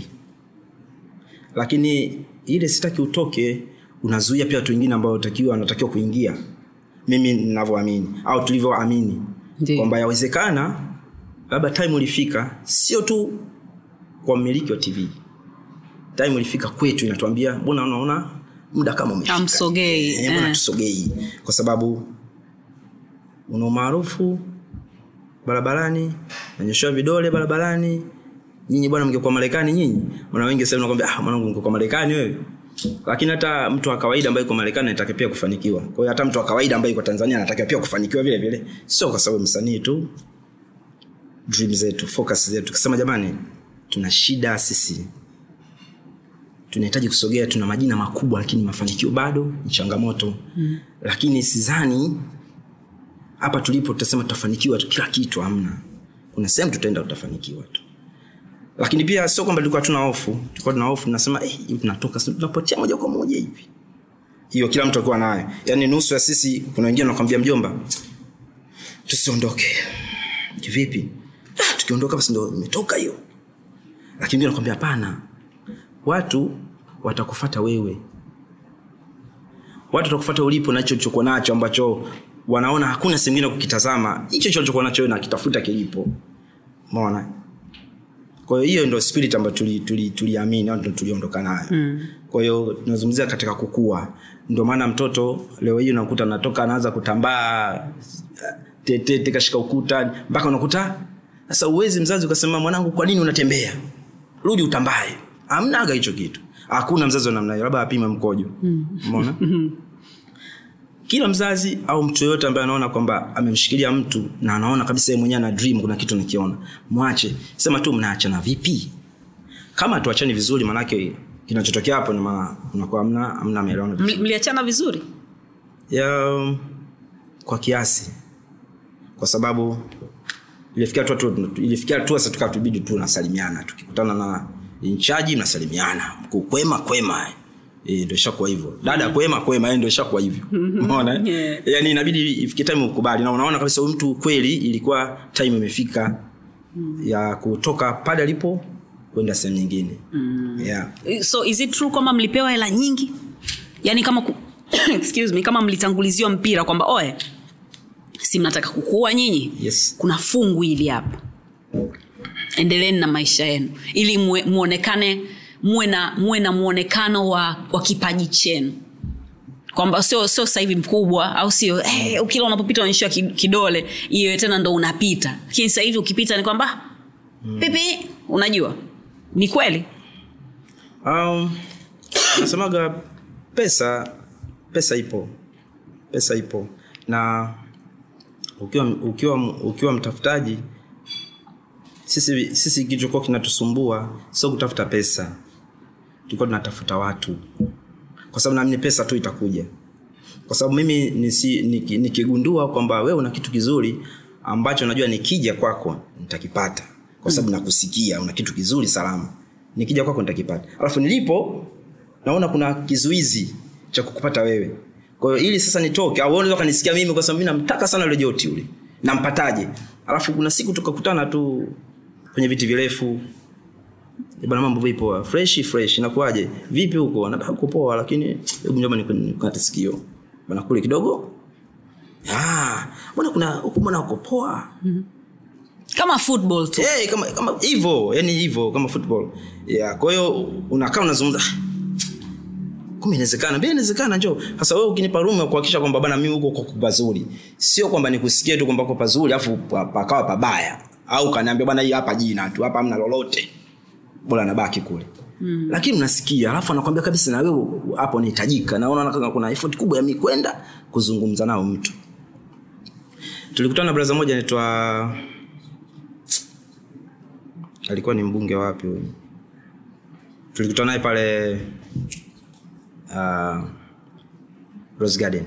Lakini ile sitaki utoke unazuia pia watu wengine ambao watakiwa wanatakiwa kuingia. Mimi ninavyoamini au tulivyoamini kwamba yawezekana labda time ulifika sio tu kwa mmiliki wa T V. Time ulifika kwetu inatuambia mbona unaona muda kama umefika. Amsogei. Eh, mbona tusogei? Kwa sababu una umaarufu barabarani, nanyosha vidole barabarani. Nyinyi bwana mngekuwa Marekani nyinyi. Wana wengi sasa wanakuambia ah mwanangu mngekuwa Marekani wewe. Lakini hata mtu wa kawaida ambaye yuko Marekani anataka pia kufanikiwa. Kwa hiyo hata mtu wa kawaida ambaye yuko Tanzania anataka pia kufanikiwa vile vile. Sio kwa sababu msanii tu. Dreams zetu, focus zetu. Kusema jamani tuna shida sisi. Tunahitaji kusogea, tuna majina makubwa lakini mafanikio bado ni changamoto. Mm. Lakini sidhani hapa tulipo tutasema tutafanikiwa kila kitu, hamna. Kuna sehemu tutaenda utafanikiwa tu. Lakini pia sio kwamba tulikuwa tuna hofu. Tulikuwa tuna hofu tunasema eh hivi tunatoka tunapotea moja kwa moja hivi. Hiyo kila mtu alikuwa nayo. Yaani nusu ya sisi kuna wengine wanakuambia mjomba tusiondoke. Vipi? Ah tukiondoka basi ndio imetoka hiyo. Lakini wengine wanakuambia hapana. Watu watakufuata wewe. Watu watakufuata ulipo nacho ulichokuwa nacho ambacho wanaona hakuna sehemu nyingine kukitazama. Hicho hicho ulichokuwa nacho na kitafuta kilipo. Umeona? Kwa hiyo hiyo ndio spirit ambayo tuli tuli tuliamini au tuliondoka nayo. Mm. Kwa hiyo tunazungumzia katika kukua. Ndio maana mtoto leo hii unakuta anatoka anaanza kutambaa tete tete kashika ukuta mpaka unakuta sasa uwezi mzazi ukasema mwanangu kwa nini unatembea? Rudi utambae. Hamnaga hicho kitu. Hakuna mzazi wa namna hiyo, labda apime mkojo. Umeona? Mm. Kila mzazi au mtu yote ambaye anaona kwamba amemshikilia mtu na anaona kabisa yeye mwenyewe ana dream kuna kitu anakiona, mwache. Sema tu mnaacha na vipi? kama tuachane vizuri maana yake kinachotokea hapo ni maana unakuwa hamna hamna maelewano vizuri. Mliachana vizuri? Ya kwa kiasi. Kwa sababu ilifikia tu ilifikia tu sasa tukatubidi tu nasalimiana tukikutana na inchaji nasalimiana kwema kwema eh ndio ishakuwa hivyo dada kwema kwema ndio ishakuwa hivyo umeona yeah. Yani inabidi ifike time ukubali na unaona kabisa huyu mtu kweli ilikuwa time imefika mm. ya kutoka pale alipo kwenda sehemu nyingine mm. yeah. So is it true kama mlipewa hela nyingi yani kama ku... excuse me kama mlitanguliziwa mpira kwamba oe si mnataka kukua nyinyi yes. Kuna fungu hili hapa endeleeni na maisha yenu ili muonekane muwe na muwe na muonekano wa wa kipaji chenu kwamba sio sio sasa hivi mkubwa au sio eh hey, ukila unapopita unaonyesha kidole hiyo tena ndo unapita lakini sasa hivi ukipita ni kwamba hmm. pipi unajua ni kweli um nasemaga pesa pesa ipo pesa ipo na ukiwa ukiwa ukiwa mtafutaji sisi sisi kitu kwa kinatusumbua sio kutafuta pesa tuko tunatafuta watu kwa sababu naamini pesa tu itakuja kwa sababu mimi nisi, nikigundua kwamba wewe una kitu kizuri ambacho najua nikija kwako nitakipata kwa sababu mm. nakusikia una kitu kizuri salama nikija kwako nitakipata alafu nilipo naona kuna kizuizi cha kukupata wewe kwa hiyo ili sasa nitoke au unaweza kanisikia mimi kwa sababu mimi namtaka sana yule Joti yule nampataje alafu kuna siku tukakutana tu kwenye viti virefu bwana mambo vipi poa fresh fresh inakuaje vipi huko nataka kupoa lakini hebu njoma nikate sikio bwana kule kidogo ah bwana kuna huko bwana uko poa mm-hmm. Kama football tu eh hey, kama kama hivyo yani hivyo kama football yeah kwa hiyo unakaa unazungumza kumbe inawezekana bila inawezekana njoo sasa wewe ukinipa room ya kuhakikisha kwamba bwana mimi huko kwa pazuri sio kwamba nikusikie tu kwamba uko pazuri afu pakawa pabaya au kaniambia bwana hii hapa jina tu hapa hamna lolote bora nabaki kule mm. Lakini unasikia alafu anakuambia kabisa na wewe hapo unahitajika naona kama kuna effort kubwa ya mimi kwenda kuzungumza nao mtu tulikutana na brother mmoja anaitwa alikuwa ni mbunge wapi huyo tulikutana naye pale uh, Rose Garden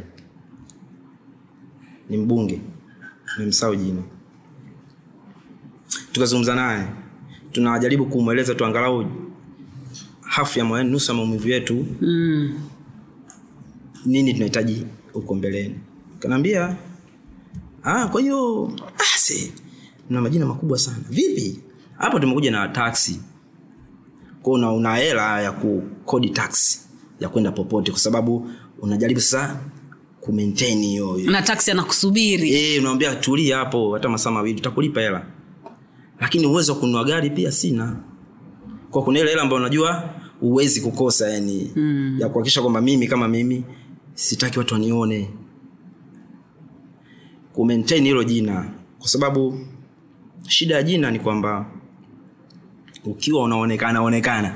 ni mbunge nimsahau jina tukazungumza naye tunajaribu kumueleza tu angalau hafu ya moyo nusu ya maumivu yetu mm. nini tunahitaji huko mbeleni kanambia ah kwa hiyo ah si na majina makubwa sana vipi hapo tumekuja na taxi kwa una una hela ya kukodi taxi ya kwenda popote kwa sababu unajaribu sasa ku maintain hiyo na taxi anakusubiri eh unamwambia tulia hapo hata masaa mawili tutakulipa hela lakini uwezo kununua gari pia sina kwa kuna ile hela ambayo unajua uwezi kukosa yani mm. ya kuhakikisha kwamba mimi kama mimi sitaki watu wanione ku maintain hilo jina kwa sababu shida ya jina ni kwamba ukiwa unaonekana onekana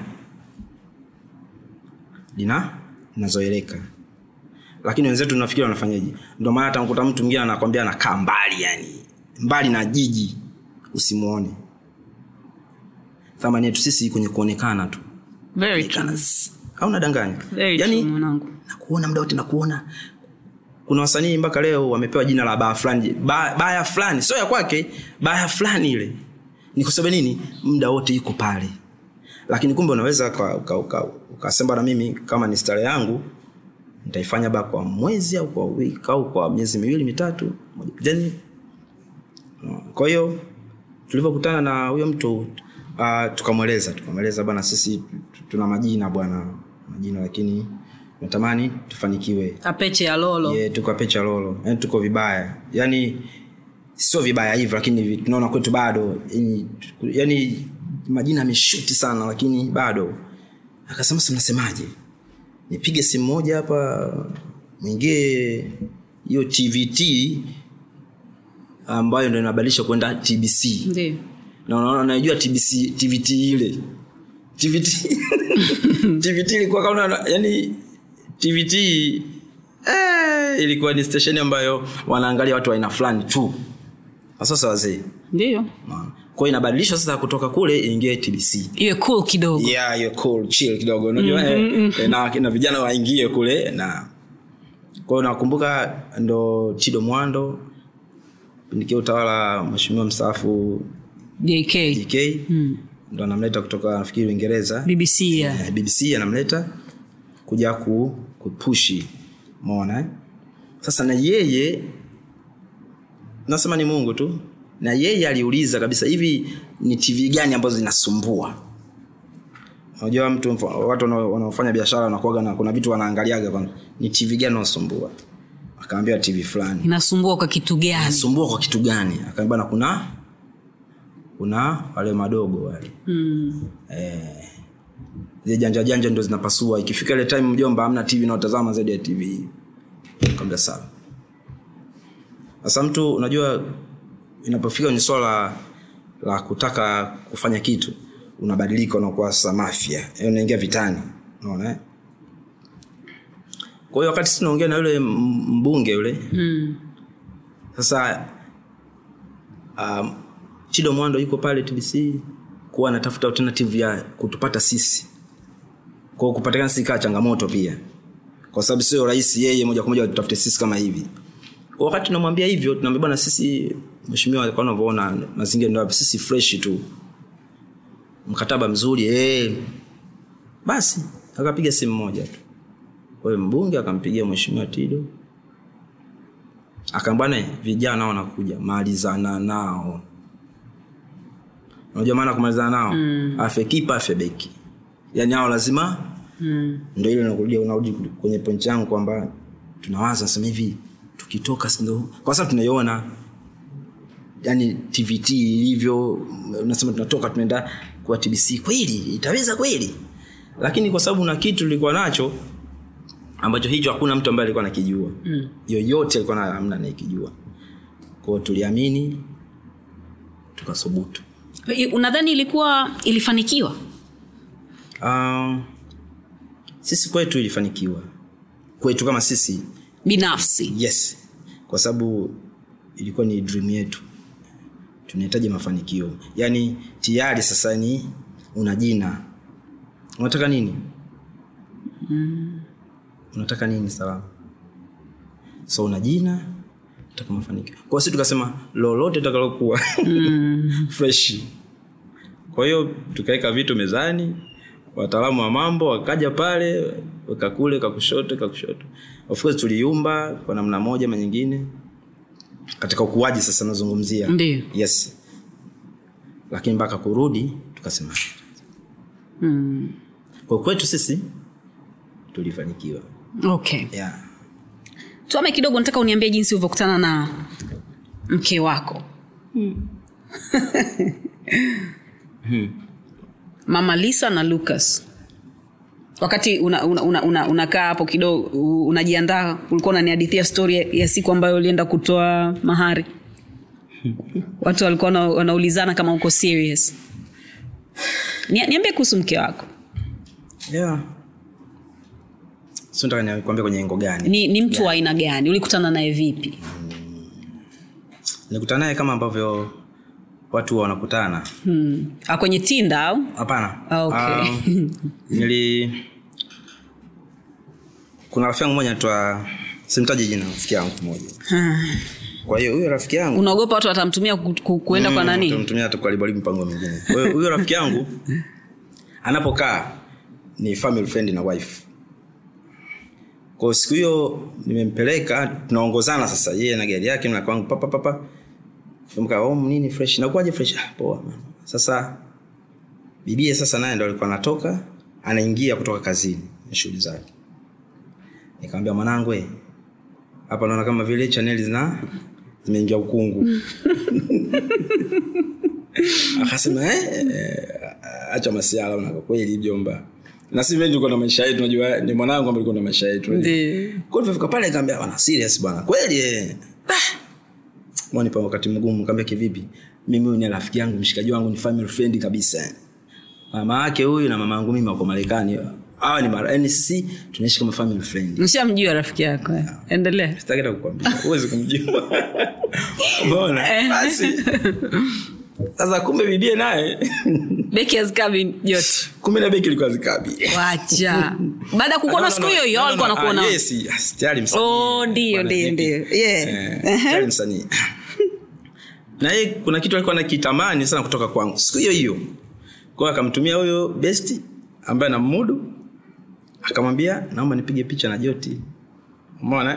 jina linazoeleka lakini wenzetu tunafikiri wanafanyaje ndio maana hata mkuta mtu mwingine anakuambia anakaa mbali yani mbali na jiji usimuone thamani yetu sisi kwenye kuonekana tu very true au nadanganya yani mwanangu nakuona muda wote nakuona kuna wasanii mpaka leo wamepewa jina la baa fulani baa ba fulani sio ya kwake baa fulani ile ni kwa sababu nini muda wote yuko pale lakini kumbe unaweza ukasema na mimi kama ni style yangu nitaifanya baa kwa mwezi au kwa wiki au kwa miezi miwili mitatu then kwa hiyo tulipokutana na huyo mtu uh, tukamweleza tukamweleza bwana sisi tuna majina bwana majina lakini natamani tufanikiwe apeche ya lolo yeah tuko apeche ya lolo yani tuko vibaya yani sio vibaya hivyo lakini tunaona kwetu bado yani majina yameshuti sana lakini bado akasema sasa mnasemaje nipige simu moja hapa mwingie hiyo T V T ambayo ndio inabadilisha kwenda T B C ndio na unaona unajua T B C T V T ile T V T T V T ilikuwa kaona yani T V T eh ilikuwa ni station ambayo wanaangalia watu wa aina fulani tu sasa wazee ndio Kwa hiyo inabadilishwa sasa kutoka kule ingie T B C. Iwe cool kidogo. Yeah, iwe cool, chill kidogo. Unajua mm-hmm. eh, na, na vijana waingie kule na kwa hiyo nakumbuka ndo Chido Mwando pindikia utawala mheshimiwa mstaafu J K. J K. Mm. Ndo anamleta kutoka nafikiri Uingereza. B B C ya. Yeah, B B C anamleta kuja ku kupushi. Umeona eh? Sasa na yeye nasema ni Mungu tu. Na yeye aliuliza kabisa hivi ni T V gani ambazo zinasumbua? Unajua mtu watu wanaofanya biashara wanakuaga na kuna vitu wanaangaliaga kwanza. Ni T V gani inasumbua? Akaambia T V fulani. Inasumbua kwa kitu gani? Inasumbua kwa kitu gani? Akaambia na kuna kuna wale madogo wale. Mm. Eh. Zile janja janja ndo zinapasua. Ikifika ile time mjomba hamna T V inaotazama zaidi ya T V. Akamwambia sawa. Sasa mtu unajua inapofika ni swala la kutaka kufanya kitu unabadilika unakuwa sasa mafia. Yaani unaingia vitani. Unaona eh? Kwa hiyo wakati sisi tunaongea na yule mbunge yule. Mm. Sasa um, Chido Mwando yuko pale T B C kuwa anatafuta alternative ya kutupata sisi. Kwa kupatikana sisi kama changamoto pia. Kwa sababu sio rahisi yeye moja kwa moja tutafute sisi kama hivi. Kwa wakati tunamwambia hivyo tunamwambia bwana sisi mheshimiwa alikuwa anavyoona mazingira ndio sisi fresh tu. Mkataba mzuri eh. Basi akapiga simu moja tu. Kwa hiyo mbunge akampigia mheshimiwa Tido. Akambana vijana wanakuja malizana nao. Unajua maana kumalizana nao? Mm. Afe kipa afe beki. Yaani hao lazima mm. ndio ile unakurudia unarudi kwenye point yangu kwamba tunawaza sema hivi tukitoka ndio kwa sababu tunaiona yani T V T ilivyo unasema tunatoka tunaenda kwa T B C kweli itaweza kweli lakini kwa sababu na kitu tulikuwa nacho ambacho hicho hakuna mtu ambaye alikuwa anakijua mm. yoyote alikuwa na hamna anayekijua kwa hiyo tuliamini tukasubutu. Unadhani ilikuwa ilifanikiwa? Um, sisi kwetu ilifanikiwa kwetu kama sisi binafsi. Yes, kwa sababu ilikuwa ni dream yetu. Tunahitaji mafanikio. Yaani tayari sasa ni una jina. Unataka nini? Mm. Unataka nini salama? So una jina, unataka mafanikio. Kwa sisi tukasema lolote litakalokuwa mm. fresh. Kwa hiyo tukaweka vitu mezani, wataalamu wa mambo wakaja pale, wakakule kakushoto kakushoto. Of course tuliumba kwa namna moja ama nyingine. Katika ukuaji sasa nazungumzia. Ndiyo. Yes. Lakini mpaka kurudi tukasema. Mm. Kwa kwetu sisi tulifanikiwa. Okay. Yeah. Tuame kidogo nataka uniambie jinsi ulivyokutana na mke wako. Mm. hmm. Mama Lisa na Lucas. Wakati unakaa una, una, una, una hapo kidogo unajiandaa ulikuwa unanihadithia story ya siku ambayo ulienda kutoa mahari. Watu walikuwa wanaulizana kama uko serious. Niambie kuhusu mke wako. Yeah. Sio nataka nikwambie kwenye engo gani. Ni, ni mtu wa aina gani? Ulikutana naye vipi? Hmm. Nilikutana naye kama ambavyo watu wanakutana. Hmm. Ah, kwenye Tinder au? Hapana. Okay. Um, nili kuna rafiki yangu mmoja anaitwa simtaje jina rafiki yangu mmoja. Kwa hiyo huyo rafiki yangu unaogopa watu watamtumia ku, ku, kuenda mm, kwa nani? Watamtumia hata kwa libali mpango mwingine. Kwa hiyo huyo rafiki yangu anapokaa ni family friend na wife. Kwa siku hiyo nimempeleka tunaongozana sasa yeye na gari yake na kwangu papa papa. Fumka oh nini fresh na kwaje fresh ah, poa man. Sasa bibie sasa naye ndo alikuwa anatoka anaingia kutoka kazini na shughuli zake. Nikamwambia mwanangu eh hapa naona kama vile channel zina zimeingia ukungu. Akasema eh acha masiala una kweli jomba. Na sisi wengi tuko na maisha yetu unajua ni mwanangu ambaye alikuwa na maisha yetu. Ndiyo. Kwa hivyo fika pale nikamwambia bwana serious bwana. Kweli eh. Mwani pa wakati mgumu nikamwambia kivipi? Mimi huyu ni rafiki yangu mshikaji wangu ni family friend kabisa. Mama yake huyu na mama yangu mimi wako Marekani. Hawa ni mara N C C tunaishi kama family friend. Nishamjua rafiki yako. Eh. Endelea. Sitaki kukuambia. Uweze kumjua. Mbona? Basi. Sasa kumbe bibie naye beki azikabi yote. Kumbe na beki ilikuwa zikabi. Wacha. Baada kukuona siku hiyo hiyo alikuwa anakuona. Ah, yes, yes, tayari msanii. Oh, ndio ndio ndio. Yeah. Tayari msanii. Na yeye kuna kitu alikuwa anakitamani sana kutoka kwangu. Siku hiyo hiyo. Kwa akamtumia huyo besti ambaye anamudu. Akamwambia naomba nipige picha na Joti. Umeona?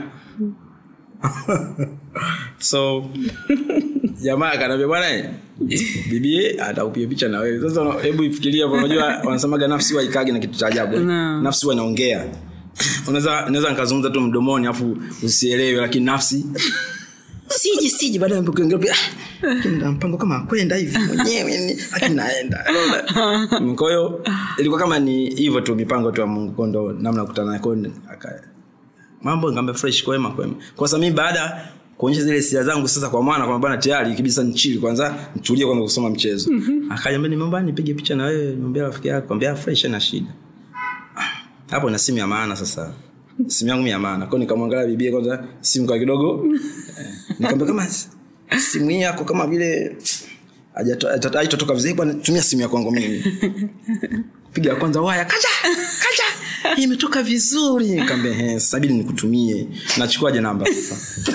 So jamaa akaniambia bwana bibi atakupiga picha na wewe. Sasa hebu ifikiria, unajua wanasemaga nafsi huwa ikage na kitu cha ajabu. No. Nafsi huwa inaongea. Unaweza unaweza nikazungumza tu mdomoni afu usielewe, lakini nafsi siji siji baada ya kuongea pia ndio mpango kama kwenda hivi mwenyewe lakini naenda. Kwa hiyo ilikuwa kama ni hivyo tu, mipango tu ya Mungu, kondo namna kukutana na kondo aka mambo ngambe fresh kwema kwema. Kwa sababu mimi baada kuonyesha zile hisia zangu sasa kwa maana kwamba bana tayari kibisa nichili kwanza nitulie kwanza kusoma mchezo. Mm-hmm. Akaja mbele nimeomba nipige picha na wewe, niombe rafiki yako, kwambia fresh na shida. Hapo na simu ya maana sasa. Simu yangu ya maana. Kwa nikamwangalia bibi kwanza simu kwa kidogo. Nikamwambia kama simu yako kama vile hajatoka haitotoka vizuri, bwana tumia simu yako kwangu mimi. Piga kwanza waya kaja kaja imetoka vizuri. Nikamwambia eh sabini nikutumie, nachukuaje namba sasa.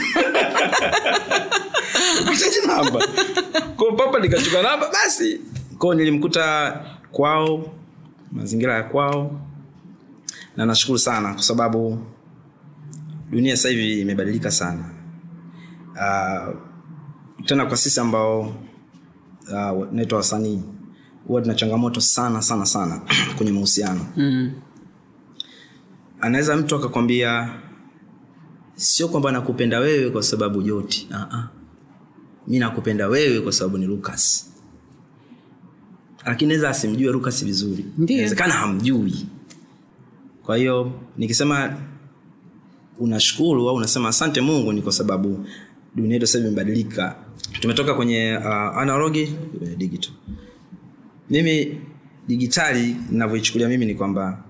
Acha namba. Kwa papa nikachukua namba basi. Kwa nilimkuta kwao, mazingira ya kwao. Na nashukuru sana kwa sababu dunia sasa hivi imebadilika sana. Uh, tena kwa sisi ambao uh, naitwa wasanii huwa tuna changamoto sana sana sana kwenye mahusiano. Mm. Anaweza mtu akakwambia sio kwamba nakupenda wewe kwa sababu Joti. Ah ah. Mimi nakupenda wewe kwa sababu ni Lucas. Lakini naweza asimjue Lucas vizuri. Inawezekana hamjui. Kwa hiyo nikisema unashukuru au unasema asante Mungu ni kwa sababu dunia yetu sasa imebadilika. Tumetoka kwenye uh, analogi digital. Mimi digitali ninavyoichukulia mimi ni kwamba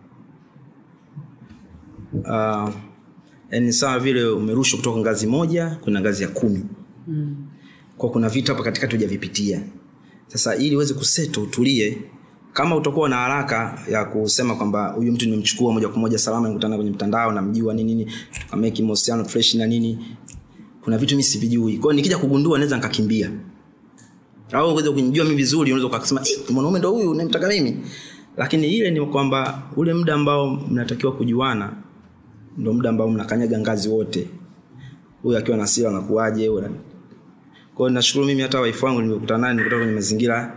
uh, ni sawa vile umerushwa kutoka ngazi moja kuna ngazi ya kumi. Mm. Kwa kuna vitu hapa katikati hujavipitia. Sasa ili uweze kuseto utulie, kama utakuwa na haraka ya kusema kwamba huyu mtu nimemchukua moja kwa moja salama nikutana kwenye mtandao na mjua nini nini tukameki mahusiano fresh na nini, kuna vitu mimi sivijui. Kwa hiyo nikija kugundua naweza nikakimbia. Au ungeweza kunijua mimi vizuri unaweza ukasema eh mwanaume ndio huyu unamtaka mimi. Lakini ile ni kwamba ule muda ambao mnatakiwa kujuana ndio muda ambao mnakanyaga ngazi wote. Huyu akiwa na hasira anakuaje? Kwa hiyo nashukuru mimi hata wife wangu nimekutana naye nimekuta kwenye mazingira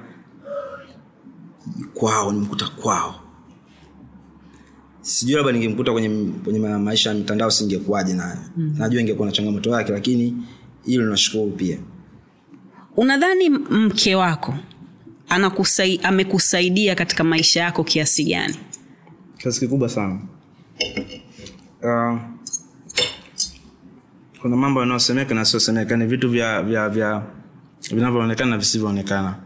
kwao, nimekuta kwao. Sijui labda ningemkuta kwenye kwenye maisha ya mitandao singekuaje naye. Mm. Najua ingekuwa na changamoto yake, lakini hilo nashukuru pia. Unadhani mke wako anakusai amekusaidia katika maisha yako kiasi gani? Kiasi kikubwa sana. Uh, kuna mambo yanayosemeka na yasiyosemeka, ni vitu vya vya vya vinavyoonekana na visivyoonekana.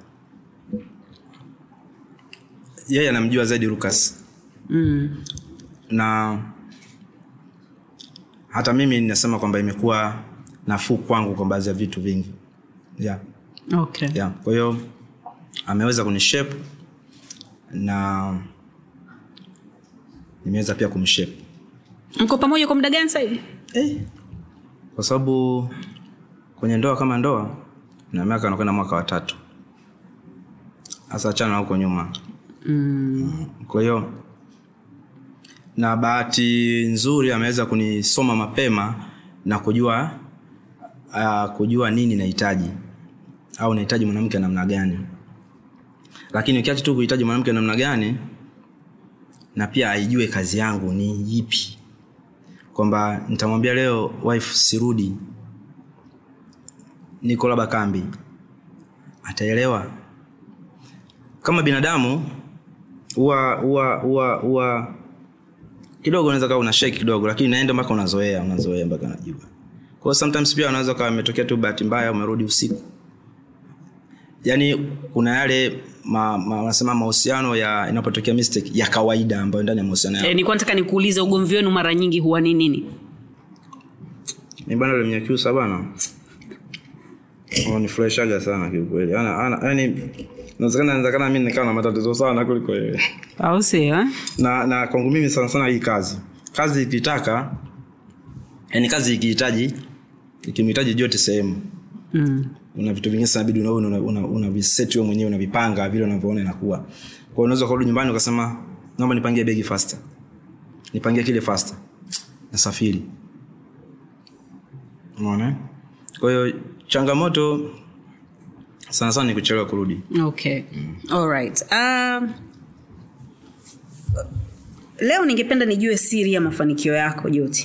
Yeye anamjua zaidi Lucas. Mm. Na hata mimi ninasema kwamba imekuwa nafuu kwangu kwa baadhi ya vitu vingi. Yeah. Okay. Yeah. Kwa hiyo ameweza kunishape na nimeweza pia kumshape. Mko pamoja kwa muda gani sasa hivi? Eh. Kwa sababu kwenye ndoa kama ndoa na miaka anakwenda mwaka wa tatu. Hasa achana huko nyuma. Mm. Kwa hiyo na bahati nzuri ameweza kunisoma mapema na kujua uh, kujua nini nahitaji au nahitaji mwanamke namna gani. Lakini ukiacha tu kuhitaji mwanamke namna gani, na pia aijue kazi yangu ni ipi. Kwamba nitamwambia leo wife sirudi, niko labda kambi, ataelewa. Kama binadamu huwa huwa huwa huwa kidogo unaweza kuwa una shake kidogo, lakini naenda mpaka unazoea unazoea mpaka unajua. Kwa sometimes pia unaweza kama umetokea tu bahati mbaya umerudi usiku. Yaani kuna yale ma, ma, wanasema mahusiano ya inapotokea mistake ya kawaida ambayo ndani ya mahusiano yao. Eh, nilikuwa nataka nikuulize ugomvi wenu mara nyingi huwa ni nini? Ni bwana yule Mnyakyusa bwana. Unanifurahisha sana kiukweli. Ana ana yani nawezekana nawezekana mimi nikawa na matatizo sana kuliko wewe. Au sio? Na na kwangu mimi sana sana hii kazi. Kazi ikitaka yani kazi ikihitaji ikimhitaji jote sehemu. Mm. Una vitu vingi sana bidii una una, una, una viset wewe mwenyewe unavipanga vile unavyoona inakuwa. Kwa hiyo unaweza kurudi nyumbani ukasema naomba nipangie begi faster. Nipangie kile faster. Nasafiri. Unaona? Kwa hiyo changamoto sana sana ni kuchelewa kurudi. Okay. Mm. All right. Um Leo ningependa nijue siri ya mafanikio yako Joti.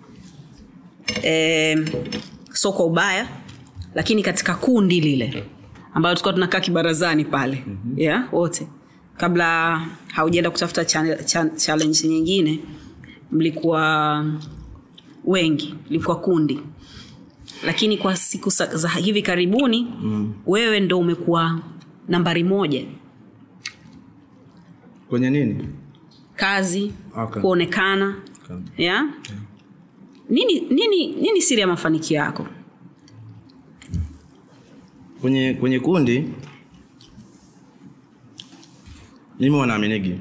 Eh, so kwa ubaya lakini katika kundi lile ambalo tulikuwa tunakaa kibarazani pale. Mm-hmm. Yeah, wote. Kabla haujaenda kutafuta challenge nyingine mlikuwa wengi, mlikuwa kundi. Lakini kwa siku za hivi karibuni mm. wewe ndo umekuwa nambari moja. Kwenye nini? Kazi, okay. Kuonekana. Okay. Yeah? Yeah. Nini nini nini siri ya mafanikio yako? Kwenye kwenye kundi mimi wanaaminigi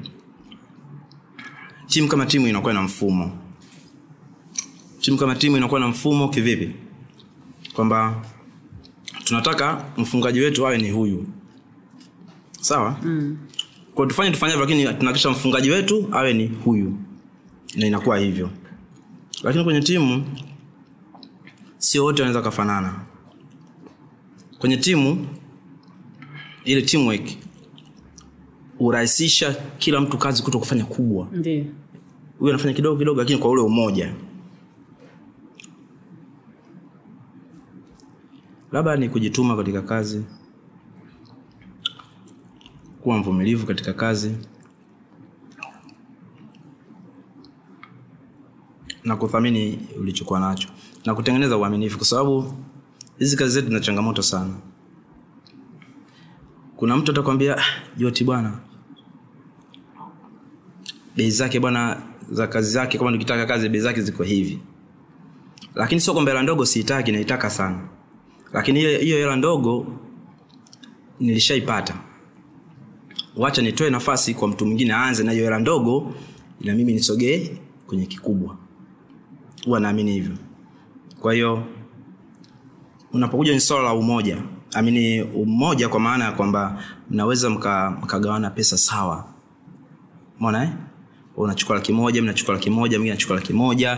timu kama timu inakuwa na mfumo. Timu kama timu inakuwa na mfumo kivipi? Kwamba tunataka mfungaji wetu awe ni huyu. Sawa? Mm. Kwa tufanye tufanye lakini tunahakisha mfungaji wetu awe ni huyu. Na inakuwa hivyo. Lakini kwenye timu sio wote wanaweza kufanana. Kwenye timu ile teamwork urahisisha kila mtu kazi kuto kufanya kubwa. Ndiyo. Huyu anafanya kidogo kidogo lakini kwa ule umoja. Labda ni kujituma katika kazi. Kuwa mvumilivu katika kazi. Na kuthamini ulichokuwa nacho. Na kutengeneza uaminifu kwa sababu hizi kazi zetu zina changamoto sana. Kuna mtu atakwambia Joti bwana bei zake bwana za kazi zake kama nikitaka kazi bei zake ziko hivi. Lakini sio kwamba hela ndogo siitaki, naitaka sana. Lakini hiyo hiyo hela ndogo nilishaipata. Wacha nitoe nafasi kwa mtu mwingine aanze na hiyo hela ndogo na mimi nisogee kwenye kikubwa. Huwa naamini hivyo. Kwa hiyo unapokuja ni swala la umoja. Amini umoja kwa maana ya kwamba mnaweza mkagawana pesa sawa. Umeona eh? Unachukua laki moja, mnachukua laki moja, mwingine anachukua laki moja.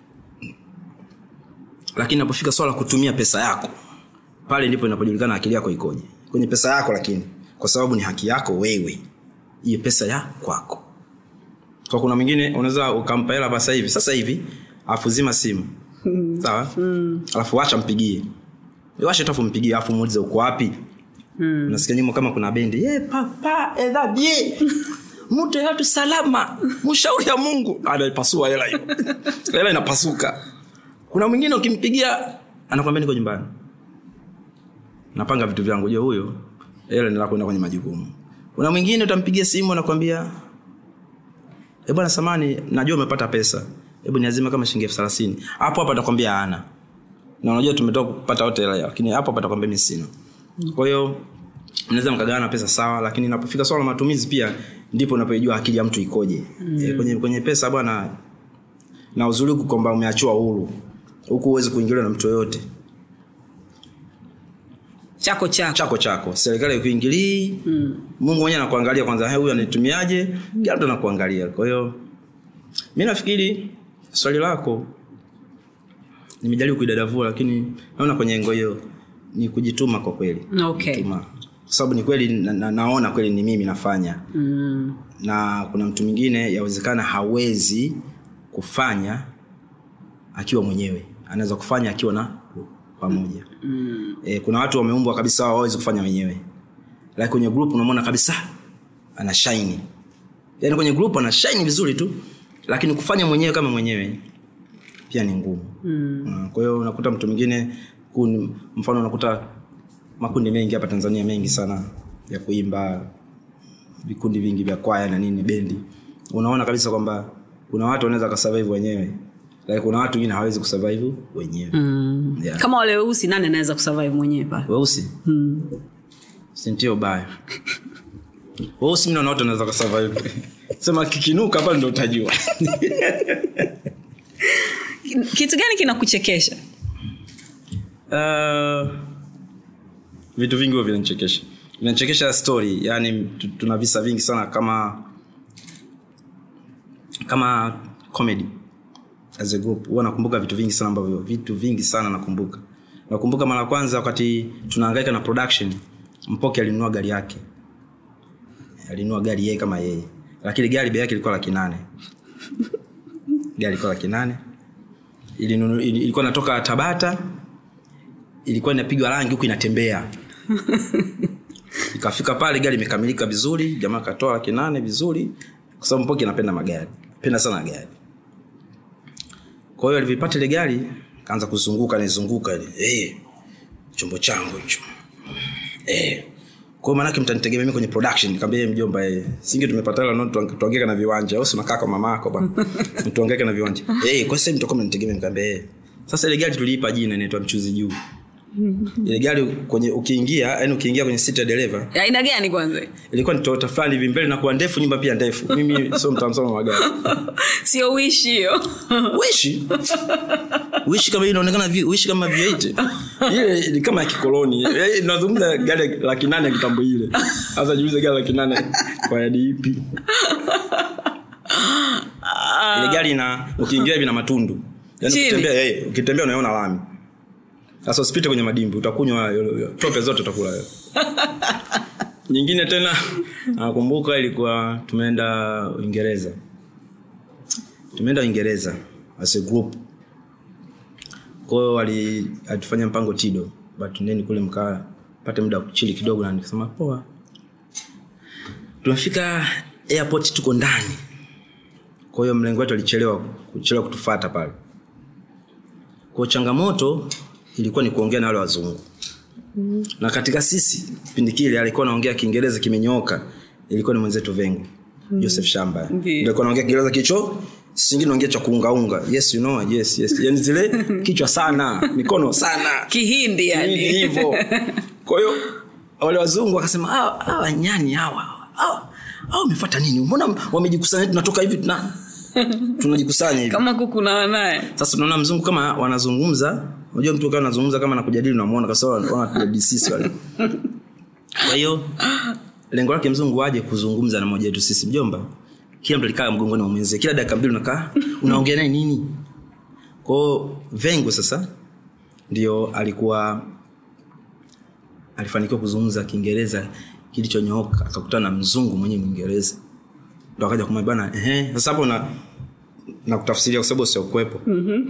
Lakini unapofika swala kutumia pesa yako, pale ndipo inapojulikana akili yako ikoje. Kwenye pesa yako lakini kwa sababu ni haki yako wewe. Hiyo pesa ya kwako. Kwa kuna mwingine unaweza ukampa hela basa hivi, sasa hivi afu zima simu. Sawa? Mm. Alafu acha mpigie. Washa tafu mpigie afu muulize uko wapi? Mm. Unasikia nyuma kama kuna bendi. Eh papa edha bie. Mtu yetu salama. Mshauri ya Mungu. Anaipasua hela hiyo. Hela inapasuka. Kuna mwingine ukimpigia anakuambia niko nyumbani. Napanga vitu vyangu. Je, huyo hela ni la kwenda kwenye majukumu. Kuna mwingine utampigia simu anakuambia eh bwana samani najua umepata pesa. Hebu niazime kama shilingi elfu thelathini. Hapo hapa atakwambia hana. Na unajua tumetoka kupata hotel hela lakini hapo hapa atakwambia mimi sina. Kwa hiyo unaweza mkagawana pesa sawa lakini inapofika swala la matumizi pia ndipo unapojua akili ya mtu ikoje. Mm. E, kwenye kwenye pesa bwana na uzuri kwamba umeachwa huru. Huko uweze kuingiliwa na mtu yote. Chako chako. Chako chako. Serikali ikuingilii. Mm. Mungu mwenyewe anakuangalia kwanza huyu anitumiaje? Kila mtu anakuangalia. Kwa hiyo mimi nafikiri swali lako nimejaribu kuidadavua lakini naona kwenye engo hiyo ni kujituma kwa kweli. Okay. Kujituma. Kwa sababu ni kweli na, na, naona kweli ni mimi nafanya. Mm. Na kuna mtu mwingine yawezekana hawezi kufanya akiwa mwenyewe. Anaweza kufanya akiwa na pamoja. Mm. E, kuna watu wameumbwa kabisa hawawezi kufanya wenyewe. Lakini kwenye group unamwona kabisa ana shine. Yaani kwenye group ana shine vizuri tu lakini kufanya mwenyewe kama mwenyewe pia ni ngumu. Mm. Kwa hiyo unakuta mtu mwingine mfano unakuta makundi mengi hapa Tanzania mengi sana ya kuimba vikundi vingi vya kwaya na nini bendi. Unaona kabisa kwamba kuna watu wanaweza kusurvive wenyewe like kuna watu wengine hawezi kusurvive wenyewe. Mm. Yeah. Kama wale weusi nani anaweza kusurvive mwenyewe pale? Weusi? Mm. Si ndio baya. Weusi mimi naona watu wanaweza kusurvive. Sema kikinuka hapa ndio utajua. Kitu gani kinakuchekesha? Uh, vitu vingi huwa vinanichekesha. Vinanichekesha story, yani tuna visa vingi sana kama kama comedy as a group. Huwa nakumbuka vitu vingi sana ambavyo vitu vingi sana nakumbuka. Nakumbuka mara kwanza wakati tunahangaika na production, Mpoke alinunua gari yake. Alinunua gari yeye kama yeye. Lakini gari bei yake ilikuwa laki nane. Gari ilikuwa laki nane. Ilinunu, ilikuwa natoka Tabata. Ilikuwa inapigwa rangi huku inatembea. Ikafika pale gari imekamilika vizuri, jamaa katoa laki nane vizuri kwa sababu Mpoke anapenda magari. Penda sana gari. Kwa hiyo alivipata ile gari, kaanza kuzunguka nizunguka ile. Eh. Chombo changu hicho. Eh. Kwa maana yake mtanitegemea mimi kwenye production. Nikamwambia mjomba eh singe tumepata hela ndio tuongeke na viwanja. Au unakaa kwa mama yako bwana. Tuongeke na viwanja. Eh kwa sasa mtakuwa mnanitegemea nikamwambia eh. Sasa ile gari tuliipa jina inaitwa Mchuzi Juu. Ile gari kwenye ukiingia, yani ukiingia kwenye seat ya dereva. Aina gani kwanza? Ilikuwa ni Toyota fulani hivi mbele na kwa ndefu nyumba pia ndefu. Mimi sio mtamsoma magari. Sio wish hiyo. Wish? Wish kama inaonekana vi, wish kama V eight. Ile ni kama ya kikoloni. Nazungumza gari laki nane ya kitambo ile. Sasa jiulize gari laki nane kwa yadi ipi? Ile gari na ukiingia hivi na matundu. Yaani ukitembea eh ukitembea unaona lami. Sasa usipite kwenye madimbi utakunywa tope zote utakula wewe. Nyingine tena nakumbuka ilikuwa tumeenda Uingereza. Tumeenda Uingereza as a group. Kwa hiyo wali atufanya mpango Tido, but neni kule mkaa pate muda kuchili kidogo na nikasema poa. Tumefika airport tuko ndani. Kwa hiyo mlengo wetu alichelewa kuchelewa kutufuata pale. Kwa changamoto ilikuwa ni kuongea na wale wazungu. Mm. Na katika sisi kipindi kile alikuwa anaongea Kiingereza kimenyooka, ilikuwa ni mwenzetu Vengo. Mm. Joseph Shamba. Ndio alikuwa anaongea Kiingereza kicho, sisi wengine anaongea cha kuungaunga. Yes you know, yes yes. Yaani zile kichwa sana, mikono sana. Kihindi yani. Hivyo. Kwa hiyo wale wazungu wakasema hawa hawa nyani hawa. Hawa hao wamefuata nini? Mbona wamejikusanya tunatoka hivi tuna tunajikusanya hivi. Kama kuku na wanae. Sasa tunaona mzungu kama wanazungumza. Unajua mtu kama anazungumza kama anakujadili unamuona kwa sababu wanatujadili sisi wale. Kwa hiyo lengo lake mzungu aje kuzungumza na mmoja wetu sisi mjomba. Kila mtu alikaa mgongoni mwa mwenzie. Kila dakika mbili unakaa unaongea naye nini? Kwa hiyo Vengo sasa ndio alikuwa alifanikiwa kuzungumza Kiingereza kilichonyooka, akakutana na mzungu mwenye Mwingereza. Ndio akaja kumwambia bana ehe sasa hapo na na kutafsiria kwa sababu sio kuepo. Mhm.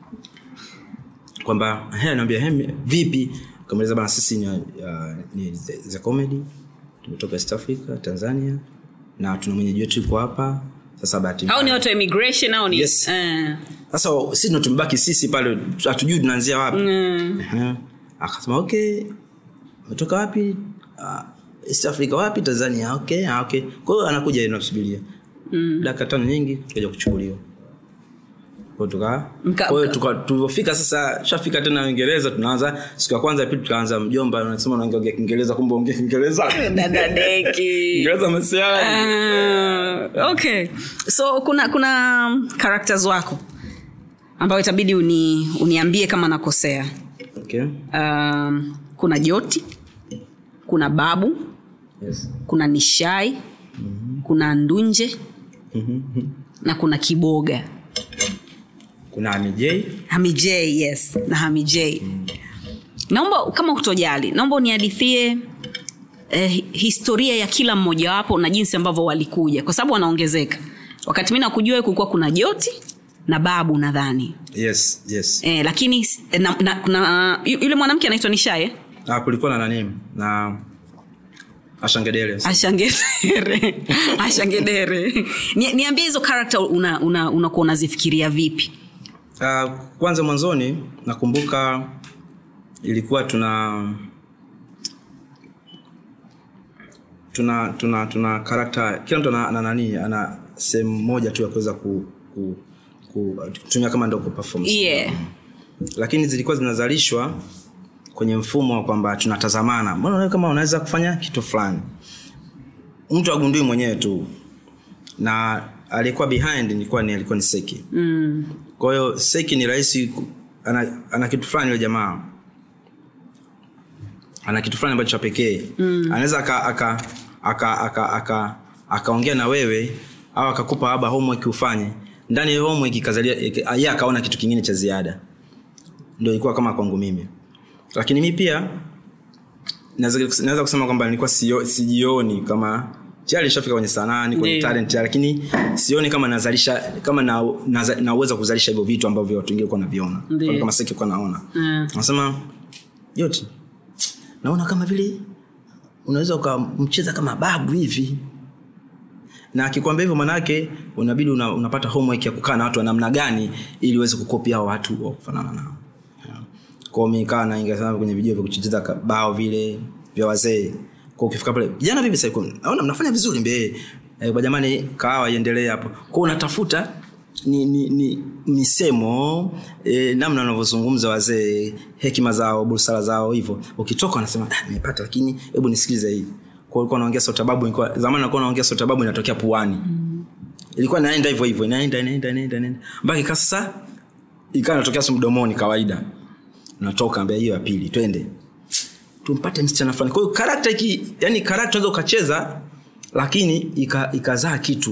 Kwamba ehe anambia ehe vipi? Kamaliza bana sisi ni, uh, ni the comedy. Tumetoka East Africa, Tanzania na tuna mwenyeji wetu yuko hapa. Sasa bahati. Au ni auto immigration au ni? Yes. Uh. Sasa sisi ndio tumebaki sisi pale hatujui tunaanzia wapi. Mm. Uh-huh. Akasema okay. Umetoka wapi? Uh, East Africa wapi? Tanzania. Okay, ah okay. Kwa hiyo anakuja yeye anasubiria. Mm. Dakika tano nyingi tukaja kuchukuliwa. Kwa tuka kwa hiyo tulipofika sasa shafika tena Uingereza tunaanza siku ya kwanza pili tukaanza mjomba unasema unaongea Kiingereza kumbe ongea Kiingereza. Dada deki. Kiingereza msiala. Uh, okay. So kuna kuna characters wako ambao itabidi uni, uniambie kama nakosea. Okay. Um, kuna Joti, kuna Babu, yes. Kuna Nishai, mm-hmm. Kuna Ndunje, mm-hmm. Na kuna Kiboga. Kuna Hamijay. Hamijay, yes. Na Hamijay. Mm. Naomba kama kutojali, naomba unihadithie eh, historia ya kila mmoja wapo na jinsi ambavyo walikuja kwa sababu wanaongezeka. Wakati mimi nakujua kulikuwa kuna Joti na Babu nadhani. Yes, yes. Eh lakini na, na, na yule mwanamke anaitwa Nishai eh? Ah kulikuwa na nani? Na Ashangedere. Ashangedere. Ashangedere. Ni, niambie hizo character una una unakuwa unazifikiria vipi? Uh, kwanza mwanzoni nakumbuka ilikuwa tuna tuna tuna tuna character kila mtu ana nani ana sehemu moja tu ya kuweza ku, ku kutumia kama ndio performance. Yeah. Lakini zilikuwa zinazalishwa kwenye mfumo wa kwamba tunatazamana. Mbona wewe kama unaweza kufanya kitu fulani? Mtu agundui mwenyewe tu. Na alikuwa behind nilikuwa ni alikuwa ni Seki. Mm. Kwa hiyo Seki ni rahisi ana, ana kitu fulani yule jamaa. Ana kitu fulani ambacho pekee. Mm. Anaweza aka aka aka aka aka akaongea na wewe au akakupa haba homework ufanye. Ndani ya homework ikazalia yeye akaona kitu kingine cha ziada. Ndio ilikuwa kama kwangu mimi. Lakini mimi pia naweza naweza kusema kwamba nilikuwa sijioni kama tayari nishafika kwenye sanaa, niko kwenye talent, lakini sioni kama nazalisha kama na naweza kuzalisha hivyo vitu ambavyo watu wengine walikuwa wanaviona. Kama Seki kwa naona. Nasema yote naona kama vile unaweza ukamcheza kama babu hivi. Na akikwambia hivyo manake unabidi una, unapata homework ya kukaa na watu wa namna gani ili uweze kukopia hao watu wa kufanana nao. Kwa mimi kaa na ingia sana kwenye video vya kucheza bao vile vya wazee. Kwa ukifika pale jana vipi sasa naona mnafanya vizuri mbe eh, kwa jamani kahawa iendelee hapo. Kwa unatafuta ni ni, ni misemo eh, namna wanavyozungumza wazee, hekima zao, busara zao hivyo. Ukitoka unasema ah nimepata, lakini hebu nisikilize hii. Kwa ulikuwa unaongea sauti babu, ilikuwa zamani ulikuwa unaongea sauti babu inatokea puani. Mm. Ilikuwa inaenda hivyo hivyo, inaenda inaenda inaenda inaenda. Mpaka sasa ikawa inatokea mdomoni kawaida. Unatoka mbele hiyo ya pili, twende. Tumpate msichana fulani. Kwa hiyo character hiki, yani character unaweza ukacheza lakini ikazaa kitu.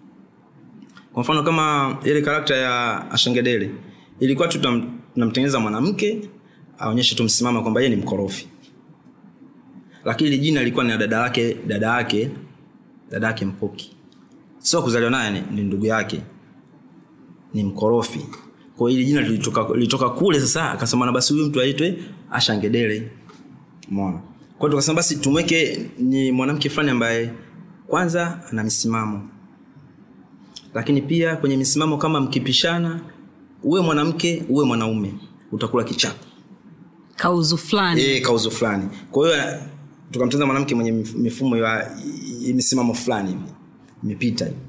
Kwa mfano kama ile character ya Ashangedele, ilikuwa tu tunamtengeneza mwanamke aonyeshe tu msimama kwamba yeye ni mkorofi. Lakini jina lilikuwa ni dada yake, dada yake, dada yake Mpoki. Sio kuzaliwa naye, ni ndugu yake. Ni mkorofi. Kwa hiyo jina lilitoka lilitoka kule sasa akasema na basi huyu mtu aitwe Ashangedele. Umeona? Kwa hiyo tukasema basi tumweke ni mwanamke fulani ambaye kwanza ana misimamo. Lakini pia kwenye misimamo kama mkipishana, uwe mwanamke, uwe mwanaume, utakula kichapo. Kauzu fulani. Eh, kauzu fulani. Kwa hiyo tukamtengeneza mwanamke mwenye mifumo ya misimamo fulani hivi. Imepita hivi.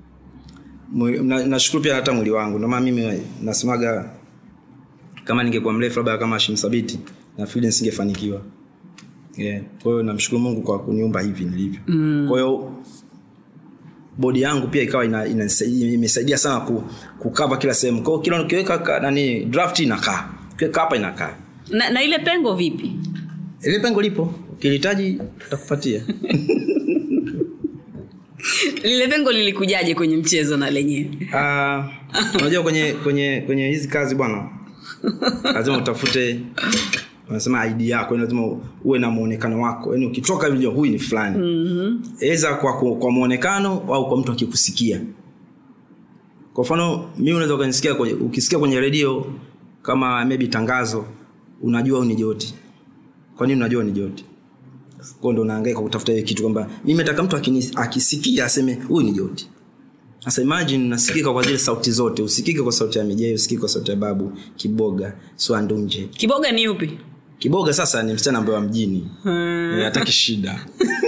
Nashukuru pia hata mwili wangu. Ndio maana mimi nasemaga kama ningekuwa mrefu labda kama Hashim Thabit na feel nisingefanikiwa. Yeah. Kwa hiyo namshukuru Mungu kwa kuniumba hivi nilivyo. Mm. Kwa hiyo body yangu pia ikawa ina, ina imesaidia sana ku, kukava kila sehemu. Kwa hiyo kila ukiweka nani draft inakaa. Ukiweka hapa inakaa. Na, na ile pengo vipi? Ile pengo lipo. Ukihitaji tutakupatia. Lile pengo lilikujaje kwenye mchezo na lenyewe? Ah, uh, unajua kwenye kwenye kwenye hizi kazi bwana. Lazima utafute wanasema I D yako, lazima uwe na muonekano wako. Yaani ukitoka hivi huyu ni fulani. Mhm. Eza kwa kwa muonekano au kwa mtu akikusikia. Kwa mfano mimi unaweza kunisikia kwenye ukisikia kwenye radio kama maybe tangazo unajua huyu ni Joti. Kwa nini unajua ni Joti? Kwa ndo unahangaika kutafuta hiyo kitu kwamba mimi nataka mtu akisikia aseme huyu ni Joti. Sasa imagine unasikika kwa zile sauti zote, usikike kwa sauti ya Mijei, usikike kwa sauti ya Babu, Kiboga, Swandunje. Kiboga ni upi? Kiboga sasa ni msichana ambaye wa mjini. Hmm. Hataki shida.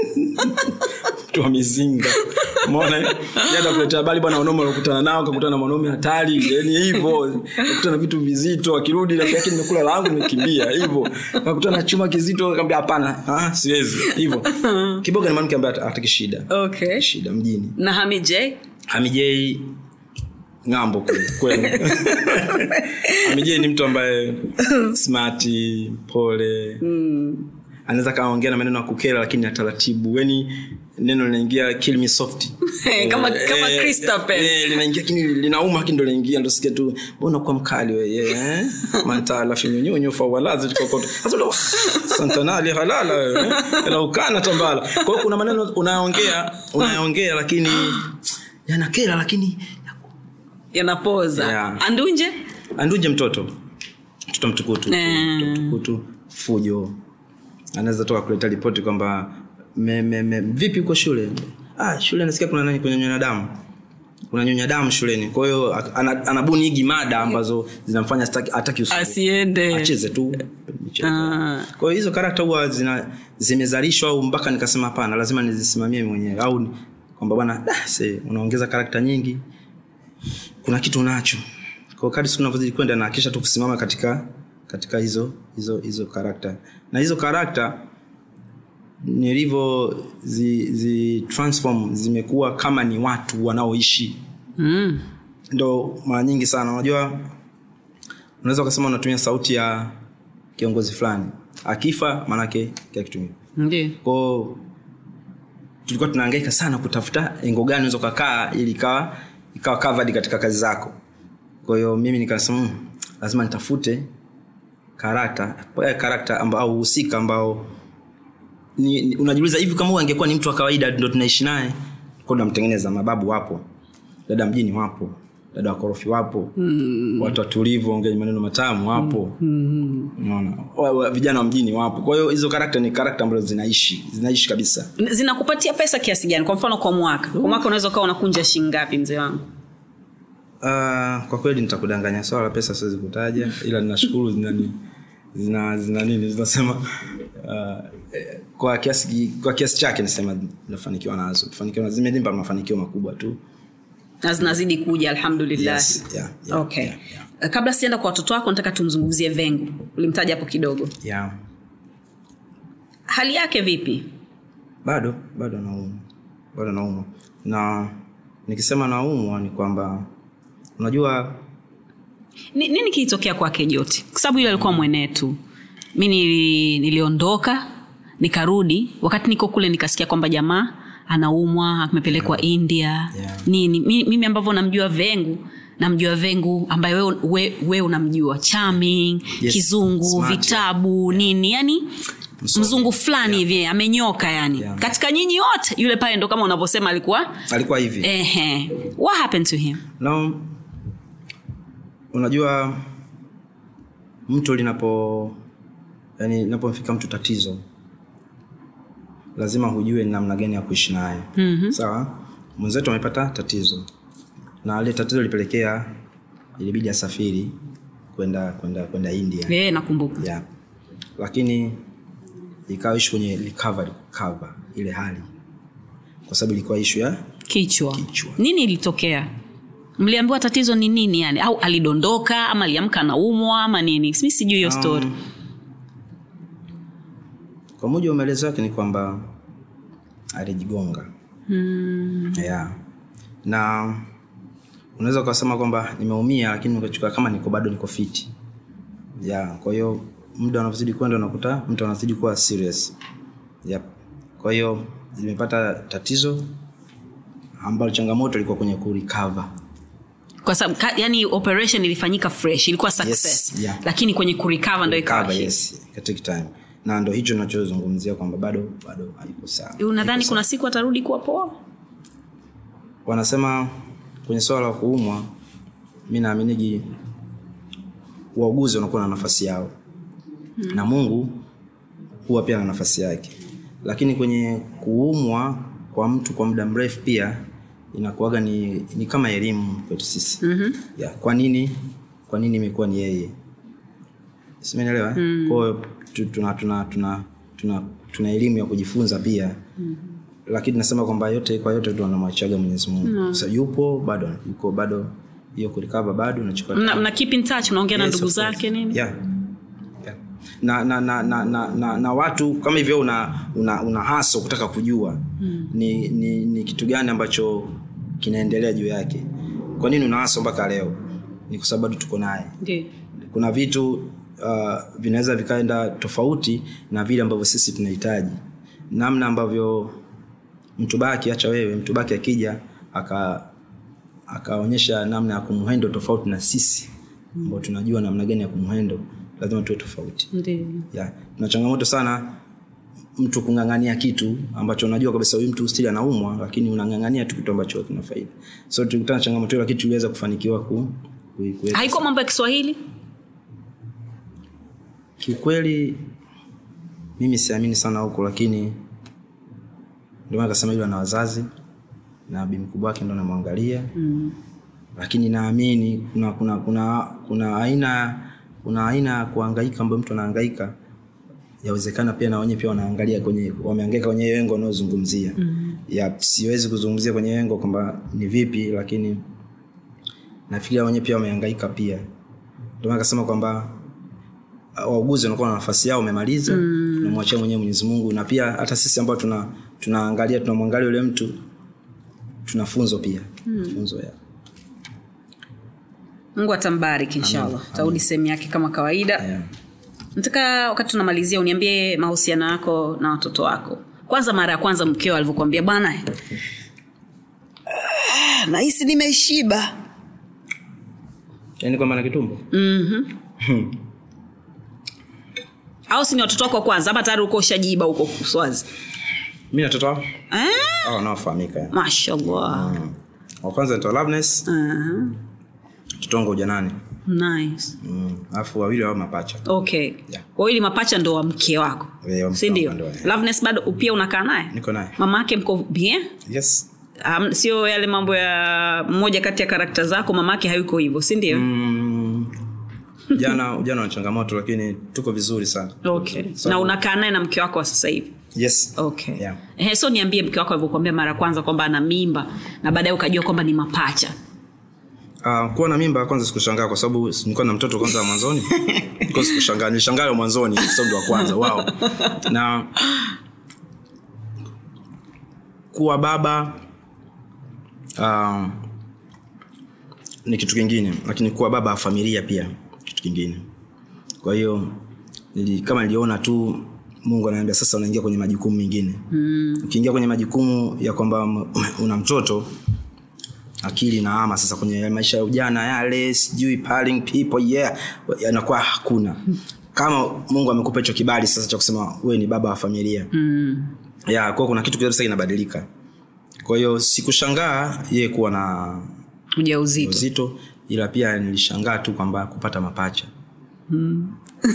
Mtu wa mizinga. Umeona? Yeye anakuletea habari bwana wanaume wanakutana nao, akakutana na mwanaume hatari, yani hivyo. Akakutana vitu vizito, akirudi rafiki yake nimekula langu nimekimbia, hivyo. Akakutana na chuma kizito akamwambia hapana, ah siwezi, hivyo. Kiboga ni mwanamke ambaye hataki shida. Okay. Shida mjini. Na Hamijei? Hamijei ngambo kweli. Hamijei ni mtu ambaye smart, pole. Mm. Anaweza kaongea na maneno ya kukera lakini ya taratibu. Yaani neno linaingia kill me soft. kama kama eh, Christopher. Eh, linaingia kini linauma lakini ndo linaingia ndo sikia tu mbona kwa mkali wewe eh? Mantala finyonyo fa walazi tukokoto. Sasa ndo santanali halala wewe. Na ukana tambala. Kwa hiyo kuna maneno unaongea, unaongea lakini yanakera lakini yanapoza. Yeah. Andunje? Andunje mtoto. Mtoto mtukutu. Mm. Mtoto mtukutu fujo. Anaweza toka kuleta ripoti kwamba me, me, me, vipi uko shule? Ah, shule nasikia kuna nani kwenye nyonya damu. Kuna nyonya damu shuleni. Kwa hiyo anabuni higi mada ambazo zinamfanya hataki usiku. Asiende. Acheze tu. Ah. Kwa hiyo hizo character huwa zina zimezalishwa au mpaka nikasema hapana lazima nizisimamie mwenyewe au kwamba bwana ah, unaongeza character nyingi kuna kitu nacho. Kwa kadri siku tunavyozidi kwenda na kisha tukusimama katika katika hizo hizo hizo character. Na hizo character nilivyo zi, zi transform zimekuwa kama ni watu wanaoishi. Mm. Ndio mara nyingi sana unajua unaweza kusema unatumia sauti ya kiongozi fulani. Akifa maana yake kile kitu. Ndiyo. Kwa tulikuwa tunahangaika sana kutafuta engo gani unaweza kukaa ili ikawa ikawa covered katika kazi zako. Kwa hiyo mimi nikasema lazima nitafute character, kwa character ambao uhusika ambao ni, ni unajiuliza hivi kama angekuwa ni mtu wa kawaida ndio tunaishi naye, kwa tunamtengeneza. Mababu wapo, dada mjini wapo, dada wa korofi wapo, mm. watu watulivu ongea maneno matamu wapo, mm. unaona vijana wa mjini wapo. Kwa hiyo hizo character ni character ambazo zinaishi zinaishi kabisa. Zinakupatia pesa kiasi gani kwa mfano kwa mwaka? Kwa mwaka unaweza kuwa unakunja shilingi ngapi mzee wangu? Uh, kwa kweli nitakudanganya swala pesa siwezi kutaja, ila ninashukuru zinani zina zina nini zinasema uh, kwa kiasi kwa kiasi chake nasema nafanikiwa nazo. Tufanikiwa nazo, zimenipa mafanikio makubwa tu. Na zinazidi kuja alhamdulillah. Yes, yeah, yeah, okay. Yeah, yeah. Kabla sienda kwa watoto wako nataka tumzungumzie Vengu. Ulimtaja hapo kidogo. Yeah. Hali yake vipi? Bado bado naumwa. Bado naumwa. Na nikisema naumwa ni kwamba unajua Ni, nini kilitokea kwake Joti? Kwa sababu yule alikuwa mwenetu. Mimi nili, niliondoka, nikarudi, wakati niko kule nikasikia kwamba jamaa anaumwa, amepelekwa yeah. India. Yeah. Nini? Mimi ambavyo namjua Vengu, namjua Vengu ambaye wewe we, we unamjua charming, yes. Kizungu, smart, vitabu, yeah. Nini? Yaani mzungu fulani hivi yeah. Amenyoka yani. Yeah. Katika nyinyi wote yule pale ndo kama unavyosema alikuwa alikuwa hivi. Ehe. What happened to him? No. Unajua mtu linapo yani linapomfika mtu tatizo lazima hujue ni namna gani ya kuishi naye. Mm-hmm. Sawa? Mwenzetu amepata tatizo. Na ile tatizo lilipelekea ilibidi asafiri kwenda kwenda kwenda India. Eh, nakumbuka. Yeah. Lakini ikawa issue kwenye recovery cover ile hali. Kwa sababu ilikuwa issue ya kichwa. kichwa. Nini ilitokea? Mliambiwa tatizo ni nini yani? Au alidondoka ama aliamka anaumwa ama nini? Mimi sijui hiyo story. Um, kwa mujibu wa maelezo yake ni kwamba alijigonga. Mm. Yeah. Na unaweza kusema kwamba nimeumia lakini ukachukua kama niko bado niko fit. Yeah, kwa hiyo muda unazidi kwenda unakuta mtu anazidi kuwa serious. Yep. Kwa hiyo nimepata tatizo ambalo changamoto ilikuwa kwenye ku recover. Kwa sababu yani operation ilifanyika fresh, ilikuwa success. Yes, yeah. Lakini kwenye ku recover ndio ikawa. Yes, katika time. Na ndio hicho ninachozungumzia kwamba bado bado haiko sawa. Unadhani kuna siku atarudi kuwa poa? Wanasema kwenye swala la kuumwa mimi naamini wauguzi wanakuwa na nafasi yao. Hmm. Na Mungu huwa pia na nafasi yake. Lakini kwenye kuumwa kwa mtu kwa muda mrefu pia inakuwaga ni ni kama elimu kwetu sisi. Mhm. Yeah, kwa nini kwa nini imekuwa ni yeye? Simeelewa. Mm. Kwa hiyo tuna tuna tuna tuna tuna elimu ya kujifunza pia. Mhm. Lakini nasema kwamba yote kwa yote tunamwachaga Mwenyezi Mungu. Mm. Sasa yupo bado yuko bado hiyo kulikaba bado unachukua. Na, na keep in touch unaongea na ndugu zake nini? Yeah. Yeah. Na na na na na, na, na watu kama hivyo una una, una haso kutaka kujua. Mm. Ni, ni ni kitu gani ambacho kinaendelea juu yake. Kwa nini una haso mpaka leo? Ni kwa sababu tuko naye. Ndiyo. Kuna vitu uh, vinaweza vikaenda tofauti na vile ambavyo sisi tunahitaji. Namna ambavyo mtu baki acha wewe, mtu baki akija aka akaonyesha namna ya kumhandle tofauti na sisi ambao tunajua namna gani ya kumhandle, lazima tuwe tofauti. Ndiyo. Yeah. Na changamoto sana mtu kungangania kitu ambacho unajua kabisa huyu mtu stili anaumwa lakini unangangania tu kitu ambacho kina faida. So tulikutana changamoto ile kitu tuliweza kufanikiwa ku, ku, ku haiko mambo ya Kiswahili. Kiukweli mimi siamini sana huko, lakini ndio maana nasema yule ana wazazi na bibi mkubwa wake ndio anamwangalia. Mm. Lakini naamini kuna kuna kuna kuna aina kuna aina kuhangaika ambayo mtu anahangaika. Yawezekana pia na wenyewe pia wanaangalia kwenye wamehangaika kwenye yengo unaozungumzia. Mm. Ya siwezi kuzungumzia kwenye yengo kwamba ni vipi, lakini nafikiri wenyewe pia wamehangaika pia. Ndio maana akasema kwamba wauguzi wanakuwa na nafasi yao wamemaliza, mm. tunamwachia mwenyewe Mwenyezi Mungu, na pia hata sisi ambao tuna tunaangalia tunamwangalia yule mtu tuna funzo pia, mm. funzo ya Mungu atambariki inshallah. Tarudi sehemu yake kama kawaida. Yeah. Nataka wakati tunamalizia uniambie mahusiano yako na watoto wako. Kwanza mara ya kwanza mkeo alivyokuambia bwana ah, nahisi nimeshiba. Yaani kwa maana kitumbo? Mhm. Mm au si ni watoto wako kwanza ama tayari uko ushajiba huko Uswazi? Mimi na watoto wangu? Eh? Oh, nafahamika. Mashaallah. Mm. Wa kwanza anaitwa Loveness. Mhm. Uh-huh. Tutongo ujanani. Nice. Mm. Alafu wawili wao mapacha. Okay. Yeah. Wawili mapacha ndo wa mke wako. Yeah, si ndio? Loveness bado pia unakaa naye? Niko naye. Mama yake mko bien? Yes. Um, sio yale mambo ya mmoja kati ya karakta zako mamake hayuko hivyo, si ndio? Mm. Jana jana na changamoto lakini tuko vizuri sana. Okay. So, na unakaa naye na mke wako sasa hivi? Yes. Okay. Yeah. Eh, so niambie mke wako alivyokuambia mara kwanza kwamba ana mimba na baadaye ukajua kwamba ni mapacha. Ah, uh, kuwa na mimba kwanza sikushangaa kwa sababu nilikuwa na mtoto kwanza wa mwanzoni. Kwa sikushangaa, nilishangaa mwanzoni sababu wa kwanza. Wow. Na kuwa baba ah uh, ni kitu kingine, lakini kuwa baba wa familia pia kitu kingine. Kwa hiyo nili, kama niliona tu Mungu ananiambia sasa unaingia kwenye majukumu mengine. Mm. Ukiingia kwenye majukumu ya kwamba una mtoto, akili na ama sasa kwenye maisha ya ujana yale sijui paling people yeah yanakuwa hakuna. Kama Mungu amekupa hicho kibali sasa cha kusema wewe ni baba wa familia. Mm. Yeah, kwa kuna kitu kidogo sasa kinabadilika. Kwa hiyo sikushangaa yeye kuwa na ujauzito. Ujauzito, ila pia nilishangaa tu kwamba kupata mapacha. Mm.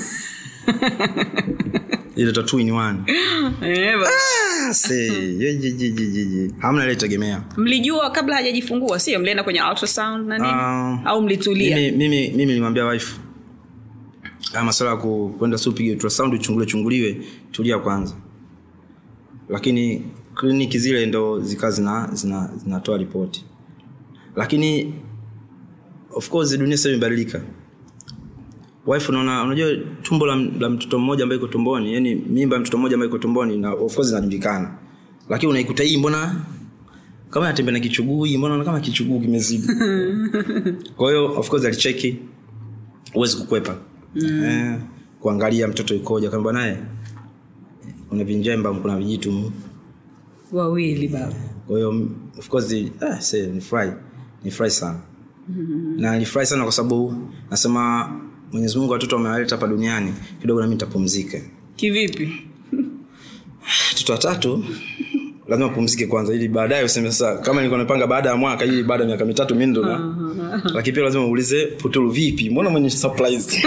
Ile two in one. Eh baba. Ah, see. Yejejejeje. Hamna ile tegemea. Mlijua kabla hajajifungua sio? Mlienda kwenye ultrasound na nini? Uh, au mlitulia? Mimi mimi mimi nilimwambia wife. Kama swala ku kwenda supige ultrasound uchungule chunguliwe, tulia kwanza. Lakini kliniki zile ndo zikazi na zina zinatoa ripoti. Lakini of course dunia sasa imebadilika. Wife unaona unajua tumbo la, la mtoto mmoja ambaye iko tumboni, yani mimba ya mtoto mmoja ambaye iko tumboni na of course inajulikana. Lakini unaikuta hii mbona kama anatembea na kichuguu, hii mbona kama kichuguu kimezidi. Kwa hiyo of course alicheki uweze kukwepa. Mm. Eh, kuangalia mtoto ikoje kama naye kuna vinjemba kuna vijitu wawili baba. Kwa hiyo of course ah say ni fry ni fry sana. Mm-hmm. Na ni fry sana kwa sababu nasema Mwenyezi Mungu watoto amewaleta hapa duniani kidogo na mimi nitapumzika. Kivipi? Watoto watatu lazima pumzike kwanza ili baadaye useme sasa kama nilikuwa napanga baada ya mwaka ili baada ya miaka mitatu mimi ndo na. Lakini pia lazima uulize Putulu vipi? Mbona mwenye surprise?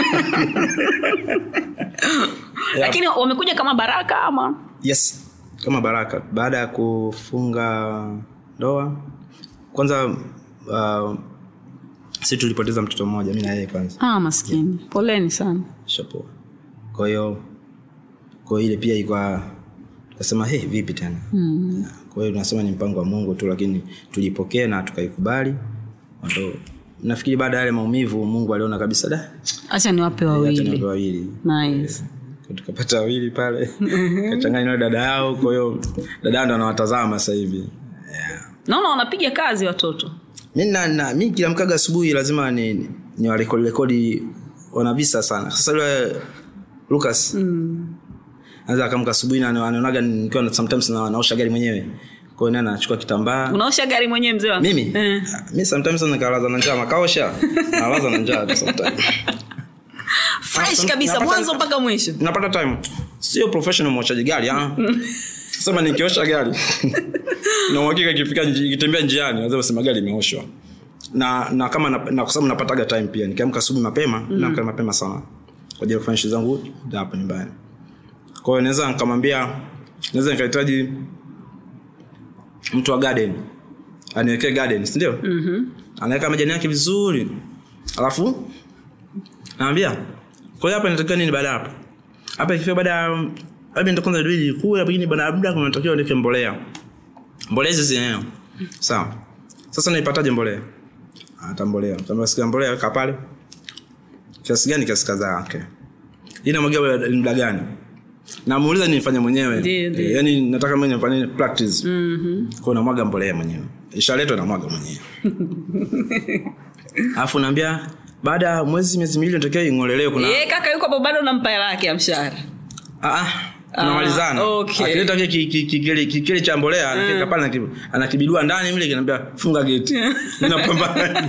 Yeah. Lakini wamekuja kama baraka ama? Yes, kama baraka baada ya kufunga ndoa. Kwanza uh, sisi tulipoteza mtoto mmoja mimi na yeye kwanza. Ah, maskini. Yeah. Poleni sana. Shapo. Kwa hiyo kwa ile pia ilikuwa tukasema hey vipi tena? Mm. Kwa hiyo tunasema ni mpango wa Mungu tu lakini tulipokea na tukaikubali. Ndio nafikiri baada ya yale maumivu Mungu aliona kabisa da. Acha niwape wawili. Acha niwape wawili. Nice. Tukapata wawili pale. Kachanganya na dada yao kwa hiyo dada ndo anawatazama sasa hivi. Yeah. Naona wanapiga kazi watoto. Mimi na, na mimi kila mkaga asubuhi lazima ni ni warekodi rekodi wana visa sana. Sasa yule Lucas mm. anza akamka asubuhi na anaonaga nikiwa sometimes na naosha gari mwenyewe. Kwa hiyo anachukua kitambaa. Unaosha gari mwenyewe mzee wangu? Mimi? Eh. Mimi sometimes nakalaza na njaa makaosha. Nalaza na njaa sometimes. Fresh kabisa mwanzo mpaka mwisho. Napata time. Sio professional mwachaji gari ah. Sema nikiosha gari. Na uhakika ikifika kitembea njiani lazima sema gari imeoshwa. Na na kama na, na kwa sababu napataga time pia. Nikiamka asubuhi mapema, mm. naamka mapema sana. Kwa ajili ya kufanya shughuli zangu hapa nyumbani. Kwa hiyo naweza nikamwambia naweza nikahitaji mtu wa garden. Aniwekee garden, si ndio? Mhm. Anaweka majani yake vizuri. Alafu naambia kwa hiyo hapa nitakiwa nini baada hapo? Hapa ikifika baada hapo ndio kwanza ndio kuu hapa ni baada muda kuna natakiwa niweke mbolea. Mbolea hizi zenyewe. Sawa. Sasa naipataje mbolea? atambolea tamsikia mbolea weka pale kiasi gani kiasi kadhaa okay ina mwagia muda gani na muuliza nifanye mwenyewe e, yani nataka mimi nifanye practice mhm kwa na mwaga mbolea mwenyewe ishaletwa na mwaga mwenyewe alafu naambia baada ya mwezi miezi miwili nitokea ingolelewe kuna eh kaka yuko hapo bado unampa hela yake ya mshahara ah ah tunamalizana okay. Akileta kile kile cha mbolea anafika pale anakibidua ndani mimi kinambia funga gate ninapambana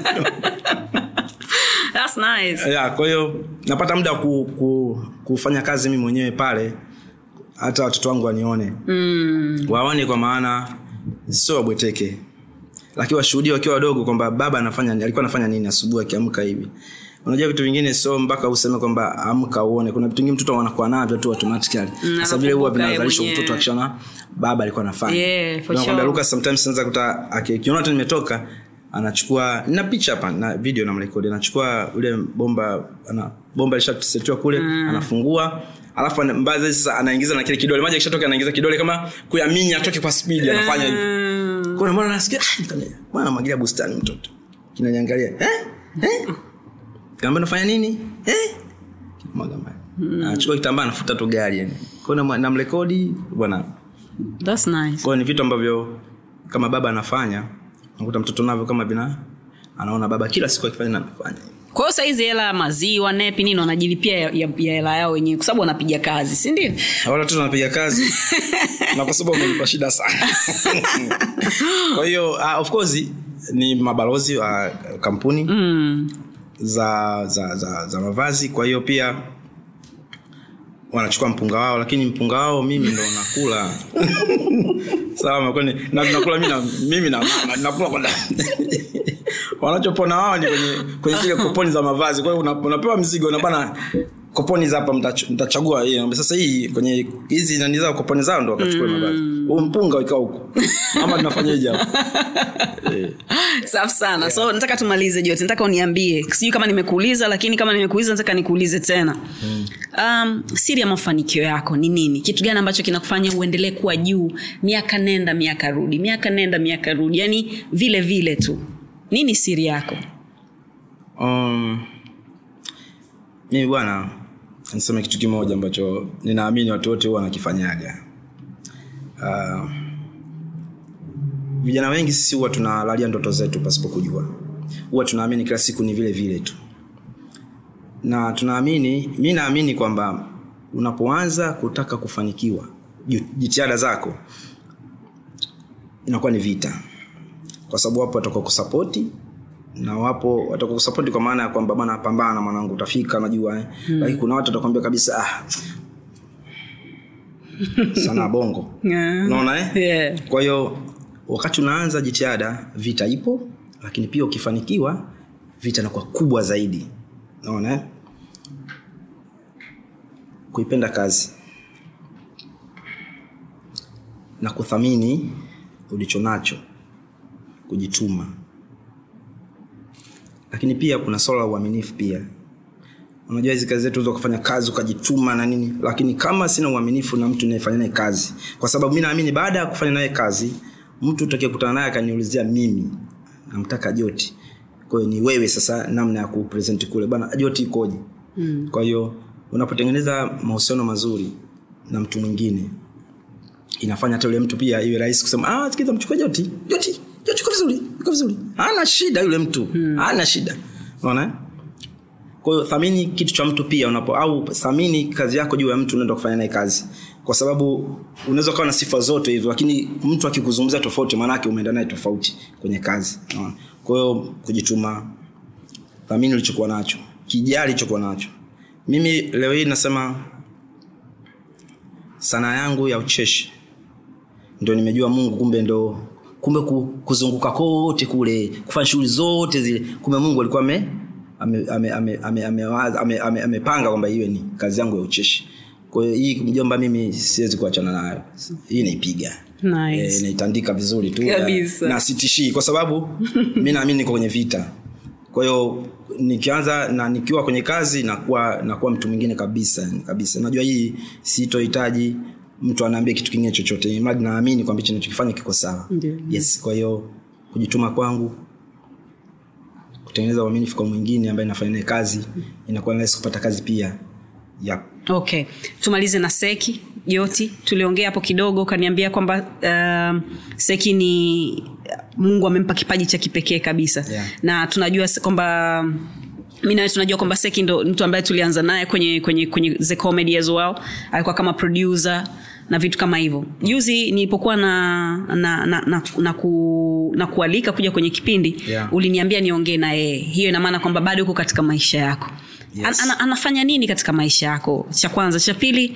that's nice yeah kwa hiyo napata muda ku, ku, kufanya kazi mimi mwenyewe pale hata watoto wangu wanione mm. waone kwa maana sio bweteke lakini washuhudia wakiwa wadogo kwamba baba anafanya alikuwa anafanya nini asubuhi akiamka hivi. Unajua vitu vingine sio mpaka useme kwamba amka uone. Kuna vitu vingine mtoto anakuwa navyo tu automatically. Sasa vile huwa vinazalishwa mtoto akishaona baba alikuwa anafanya. Yeah, for sure. Sure. Lucas sometimes anaweza kuta akiona tu nimetoka anachukua na picha hapa na video na mrekodi anachukua ule bomba ana bomba lishatusetiwa kule mm. anafungua alafu mbaza sasa anaingiza na kile kidole maji kishatoka anaingiza kidole kama kuyaminya atoke kwa speed anafanya hivi. Mm. Kuna mbona nasikia bwana mwagilia bustani mtoto. Kinaniangalia eh eh kama unafanya nini eh mwaga maji. Mm. Anachukua kitambaa anafuta tu gari yani. Kuna na mrekodi bwana. That's nice. Kwa ni vitu ambavyo kama baba anafanya unakuta mtoto navyo kama bina anaona baba kila siku akifanya na anafanya. Kwa hiyo saizi hela maziwa nepi nini wanajilipia ya, ya, ya hela yao wenyewe kwa sababu wanapiga kazi, si ndio? Wala tu wanapiga kazi. Na kwa sababu wamenipa shida sana. Kwa hiyo uh, of course ni mabalozi wa uh, kampuni mm. za, za za za mavazi, kwa hiyo pia wanachukua mpunga wao, lakini mpunga wao mimi ndo nakula. Sawa, kwani na nakula mimi na mimi na mama nakula kwa wanachopona wao ni kwenye kwenye zile kuponi za mavazi. Kwa hiyo unapewa mzigo na bana kuponi za hapa mtachagua hii. Sasa hii kwenye hizi nani zao kuponi zao ndo wakachukua mm. mavazi. Huo mpunga ukao huko. Mama tunafanyaje hapo? Eh. Safi sana. Yeah. So nataka tumalize Jote. Nataka uniambie. Sijui kama nimekuuliza lakini kama nimekuuliza nataka nikuulize tena. Mm. Um siri ya mafanikio yako ni nini? Kitu gani ambacho kinakufanya uendelee kuwa juu miaka nenda miaka rudi? Miaka nenda miaka rudi. Yaani vile vile tu. Nini siri yako? Um mimi bwana niseme kitu kimoja ambacho ninaamini watu wote huwa wanakifanyaga. Uh, vijana wengi sisi huwa tunalalia ndoto zetu pasipo kujua. Huwa tunaamini kila siku ni vile vile tu. Na tunaamini, mimi naamini kwamba unapoanza kutaka kufanikiwa jitihada zako inakuwa ni vita. Kwa sababu wapo watakao kusupport na wapo watakao kusupport kwa maana ya kwamba bana pambana mwanangu utafika najua eh. Hmm. Lakini kuna watu watakwambia kabisa ah sana bongo. Yeah. Unaona eh? Yeah. Kwa hiyo wakati unaanza jitihada vita ipo, lakini pia ukifanikiwa vita inakuwa kubwa zaidi. Unaona eh? Kuipenda kazi na kuthamini ulichonacho, kujituma. Lakini pia kuna swala la uaminifu pia. Unajua hizo kazi zetu za kufanya kazi ukajituma na nini, lakini kama sina uaminifu na mtu ninayefanya naye kazi, kwa sababu mimi naamini baada ya kufanya naye kazi mtu utakayekutana naye akaniulizia mimi namtaka Joti, kwa hiyo ni wewe sasa namna ya kupresent kule bana Joti ikoje. Mm. Kwa hiyo unapotengeneza mahusiano mazuri na mtu mwingine inafanya hata yule mtu pia iwe rahisi kusema ah sikiza mchukue Joti Joti Joti yuko vizuri yuko vizuri hana shida yule mtu. Mm. Hana shida. Unaona? Kwa hiyo thamini kitu cha mtu pia unapo au thamini kazi yako juu ya mtu unaenda kufanya naye kazi. Kwa sababu unaweza kuwa na sifa zote hizo lakini mtu akikuzungumzia tofauti maana yake umeenda naye tofauti kwenye kazi. Unaona? Kwa hiyo kujituma, thamini ulichokuwa nacho, kijali ulichokuwa nacho. Mimi leo hii nasema sana yangu ya ucheshi ndio nimejua Mungu kumbe ndo kumbe kuzunguka kote kule kufanya shughuli zote zile kumbe Mungu alikuwa ame amepanga ame ame ame ame ame amepanga kwamba iwe ni kazi yangu ya ucheshi. Kwa hiyo hii mjomba mimi siwezi kuachana nayo. Hii naipiga. Nice. E, naitandika vizuri tu na, na sitishii kwa sababu mimi naamini niko kwenye vita. Kwa hiyo nikianza na nikiwa kwenye kazi na kuwa na kuwa mtu mwingine kabisa kabisa. Najua hii sitohitaji mtu anaambia kitu kingine chochote. Mimi naamini kwamba hicho ninachokifanya kiko sawa. Ndiyo. Yes, kwa hiyo kujituma kwangu kutengeneza uaminifu kwa mwingine ambaye anafanya naye kazi, inakuwa rahisi kupata kazi pia. Yep. Okay. Tumalize na Seki Joti. Tuliongea hapo kidogo, kaniambia kwamba uh, Seki ni Mungu amempa kipaji cha kipekee kabisa. Yeah. Na tunajua kwamba mimi na tunajua kwamba Seki ndo mtu ambaye tulianza naye kwenye kwenye kwenye the comedy as well. Alikuwa kama producer na vitu kama hivyo. Juzi nilipokuwa na na na na, na, ku, na kualika kuja kwenye kipindi, yeah, uliniambia niongee na yeye. Hiyo ina maana kwamba bado uko katika maisha yako. Yes. An, ana, anafanya nini katika maisha yako? Cha kwanza, cha pili,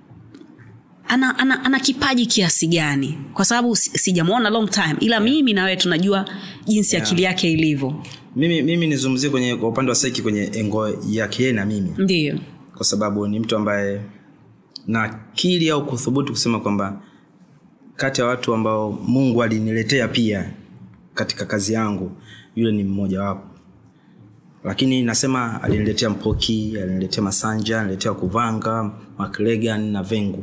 ana ana, ana kipaji kiasi gani? Kwa sababu sijamuona long time, ila yeah, mimi na wewe tunajua jinsi yeah, akili yake ilivyo. Mimi mimi nizungumzie kwenye kwa upande wa Seki kwenye engo yake na mimi. Ndio. Kwa sababu ni mtu ambaye na akili au kuthubutu kusema kwamba kati ya watu ambao Mungu aliniletea pia katika kazi yangu, yule ni mmoja wapo. Lakini nasema aliniletea Mpoki, aliniletea Masanja, aliniletea Kuvanga, Maklegan na Vengu.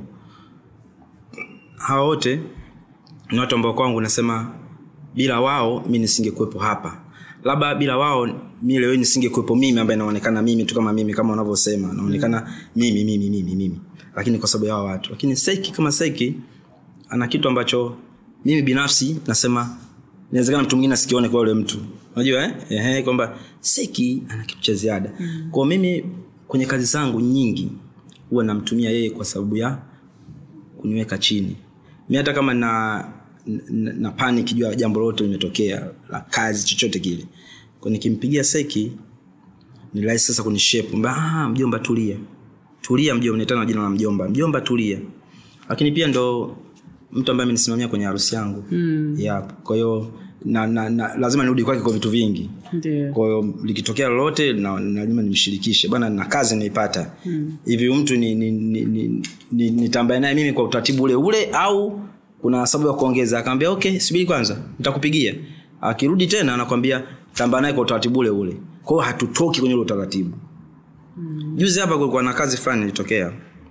Hawa wote ni watu ambao kwangu nasema bila wao mimi nisingekuepo hapa. Labda bila wao mimi leo nisingekuepo mimi ambaye naonekana mimi tu kama mimi kama unavyosema, naonekana mimi mimi mimi mimi. Lakini kwa sababu ya watu. Lakini Seki kama Seki ana kitu ambacho mimi binafsi nasema inawezekana mtu mwingine asikione kwa yule mtu. Unajua eh? Ehe, kwamba Seki ana kitu cha ziada. Mm. Kwa mimi kwenye kazi zangu nyingi huwa namtumia yeye kwa sababu ya kuniweka chini. Mimi hata kama na na, na panic jua jambo lote limetokea la kazi chochote kile, kwa nikimpigia Seki ni rahisi sasa kunishape. Ah, mjomba tulia. Tulia mjomba, nitana jina la mjomba. Mjomba tulia. Lakini pia ndo mtu ambaye amenisimamia kwenye harusi yangu. Mm. Yeah. Kwa hiyo na, na, na lazima nirudi kwake kwa vitu vingi. Ndio. Kwa hiyo likitokea lolote na lazima nimshirikishe. Bwana na kazi ninaipata. Mm. Hivi mtu ni ni ni, ni, ni nitambaye naye mimi kwa utaratibu ule ule au kuna sababu ya kuongeza? Akamwambia okay, subiri kwanza, nitakupigia. Akirudi tena anakuambia tamba naye kwa utaratibu ule ule. Kwa hiyo hatutoki kwenye ule utaratibu. Mm. Juzi hapa kulikuwa na kazi fulani ilitokea.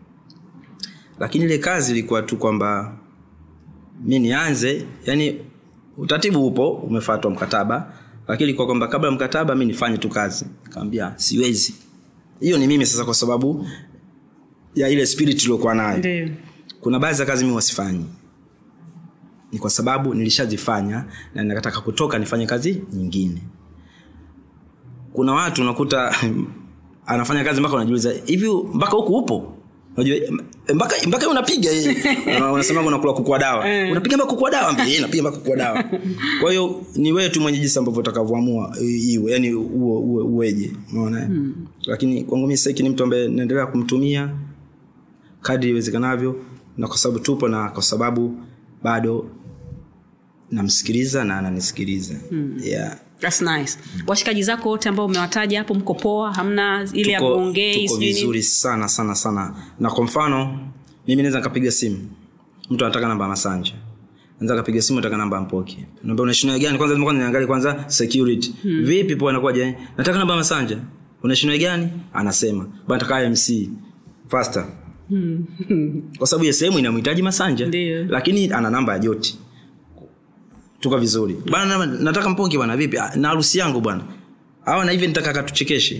Lakini ile kazi ilikuwa tu kwamba mimi nianze, yani utaratibu upo, umefuatwa mkataba, lakini kwa kwamba kabla mkataba mimi nifanye tu kazi. Nikamwambia siwezi. Hiyo ni mimi sasa kwa sababu ya ile spirit iliyokuwa nayo. Ndio. Kuna baadhi za kazi mimi wasifanyi. Ni kwa sababu nilishazifanya na nataka kutoka nifanye kazi nyingine. Kuna watu unakuta anafanya kazi mpaka unajiuliza hivi mpaka huku upo? Unajua mpaka mpaka unapiga yeye. Unasema unakula kukua dawa. Unapiga mpaka kukua dawa, mimi napiga mpaka kukua dawa. Kwa hiyo ni wewe tu mwenye jinsi ambavyo utakavyoamua iwe, yani uwe uwe uweje, unaona? Hmm. Lakini kwangu mimi Seki ni mtu ambaye naendelea kumtumia kadri iwezekanavyo, na kwa sababu tupo na kwa sababu bado namsikiliza na ananisikiliza. Hmm. Yeah. That's nice. Washikaji zako wote ambao umewataja hapo mko poa, hamna ile ya kuongea? Tuko vizuri sana sana sana. Na kwa mfano mimi naweza nikapiga simu, mtu anataka namba Masanja, anataka kupiga simu, anataka namba Mpoki, naomba unashindwa gani? Kwanza kwanza niangalie kwanza security. Hmm. Vipi poa anakuaje? Nataka namba Masanja. Unashindwa gani? Anasema bwana nataka M C faster. Hmm. Kwa sababu ya sehemu inamhitaji Masanja. Ndiyo. Lakini ana namba ya Joti. Tuko vizuri. Bwana nataka Mpoki bwana, vipi? Na harusi yangu bwana. Hawa na hivi nitaka katuchekeshe.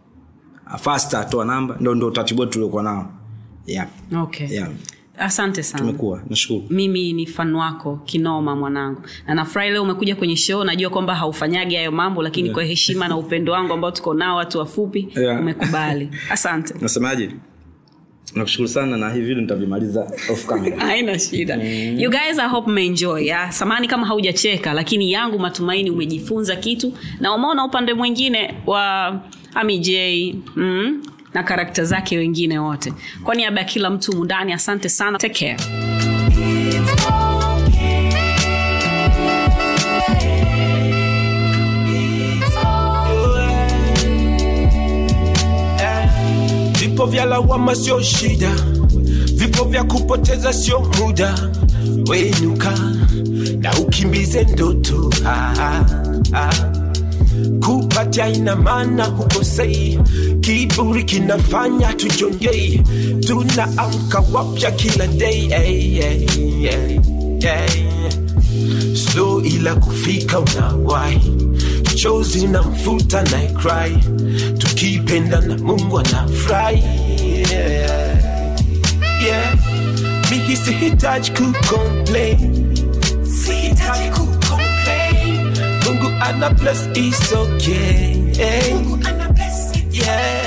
Faster toa namba, ndio ndio taratibu tuliokuwa nao. Yeah. Okay. Yeah. Asante sana. Tumekuwa, nashukuru. Mimi ni fan wako kinoma mwanangu. Na nafurahi leo umekuja kwenye show. Najua kwamba haufanyagi hayo mambo, lakini yeah, kwa heshima na upendo wangu ambao tuko nao watu wafupi, yeah, umekubali. Asante. Nasemaje? Nakushukuru sana, na hivi video nitavimaliza off camera. Haina shida. Mm. You guys, I hope umeenjoy. Yeah? Samani kama haujacheka, lakini yangu matumaini umejifunza kitu na umeona upande mwingine wa Ami J, mm, na karakta zake wengine wote. Kwa niaba ya kila mtu mundani, asante sana. Take care. Vipo vya lawama sio shida, vipo vya kupoteza sio muda. Wenuka na ukimbize ndoto. Ah, ah, ah. Kupatia ina maana hukosei, kiburi kinafanya tujongei. Tunaamka wapya kila day, hey, hey, hey, hey. Slow ila kufika unawahi, machozi na mfuta na cry, tukipenda na Mungu anafurahi. Yeah, yeah. Mimi sihitaji kucomplain, sihitaji kucomplain. Mungu ana bless, it's okay. Mungu ana bless, it's okay. Yeah.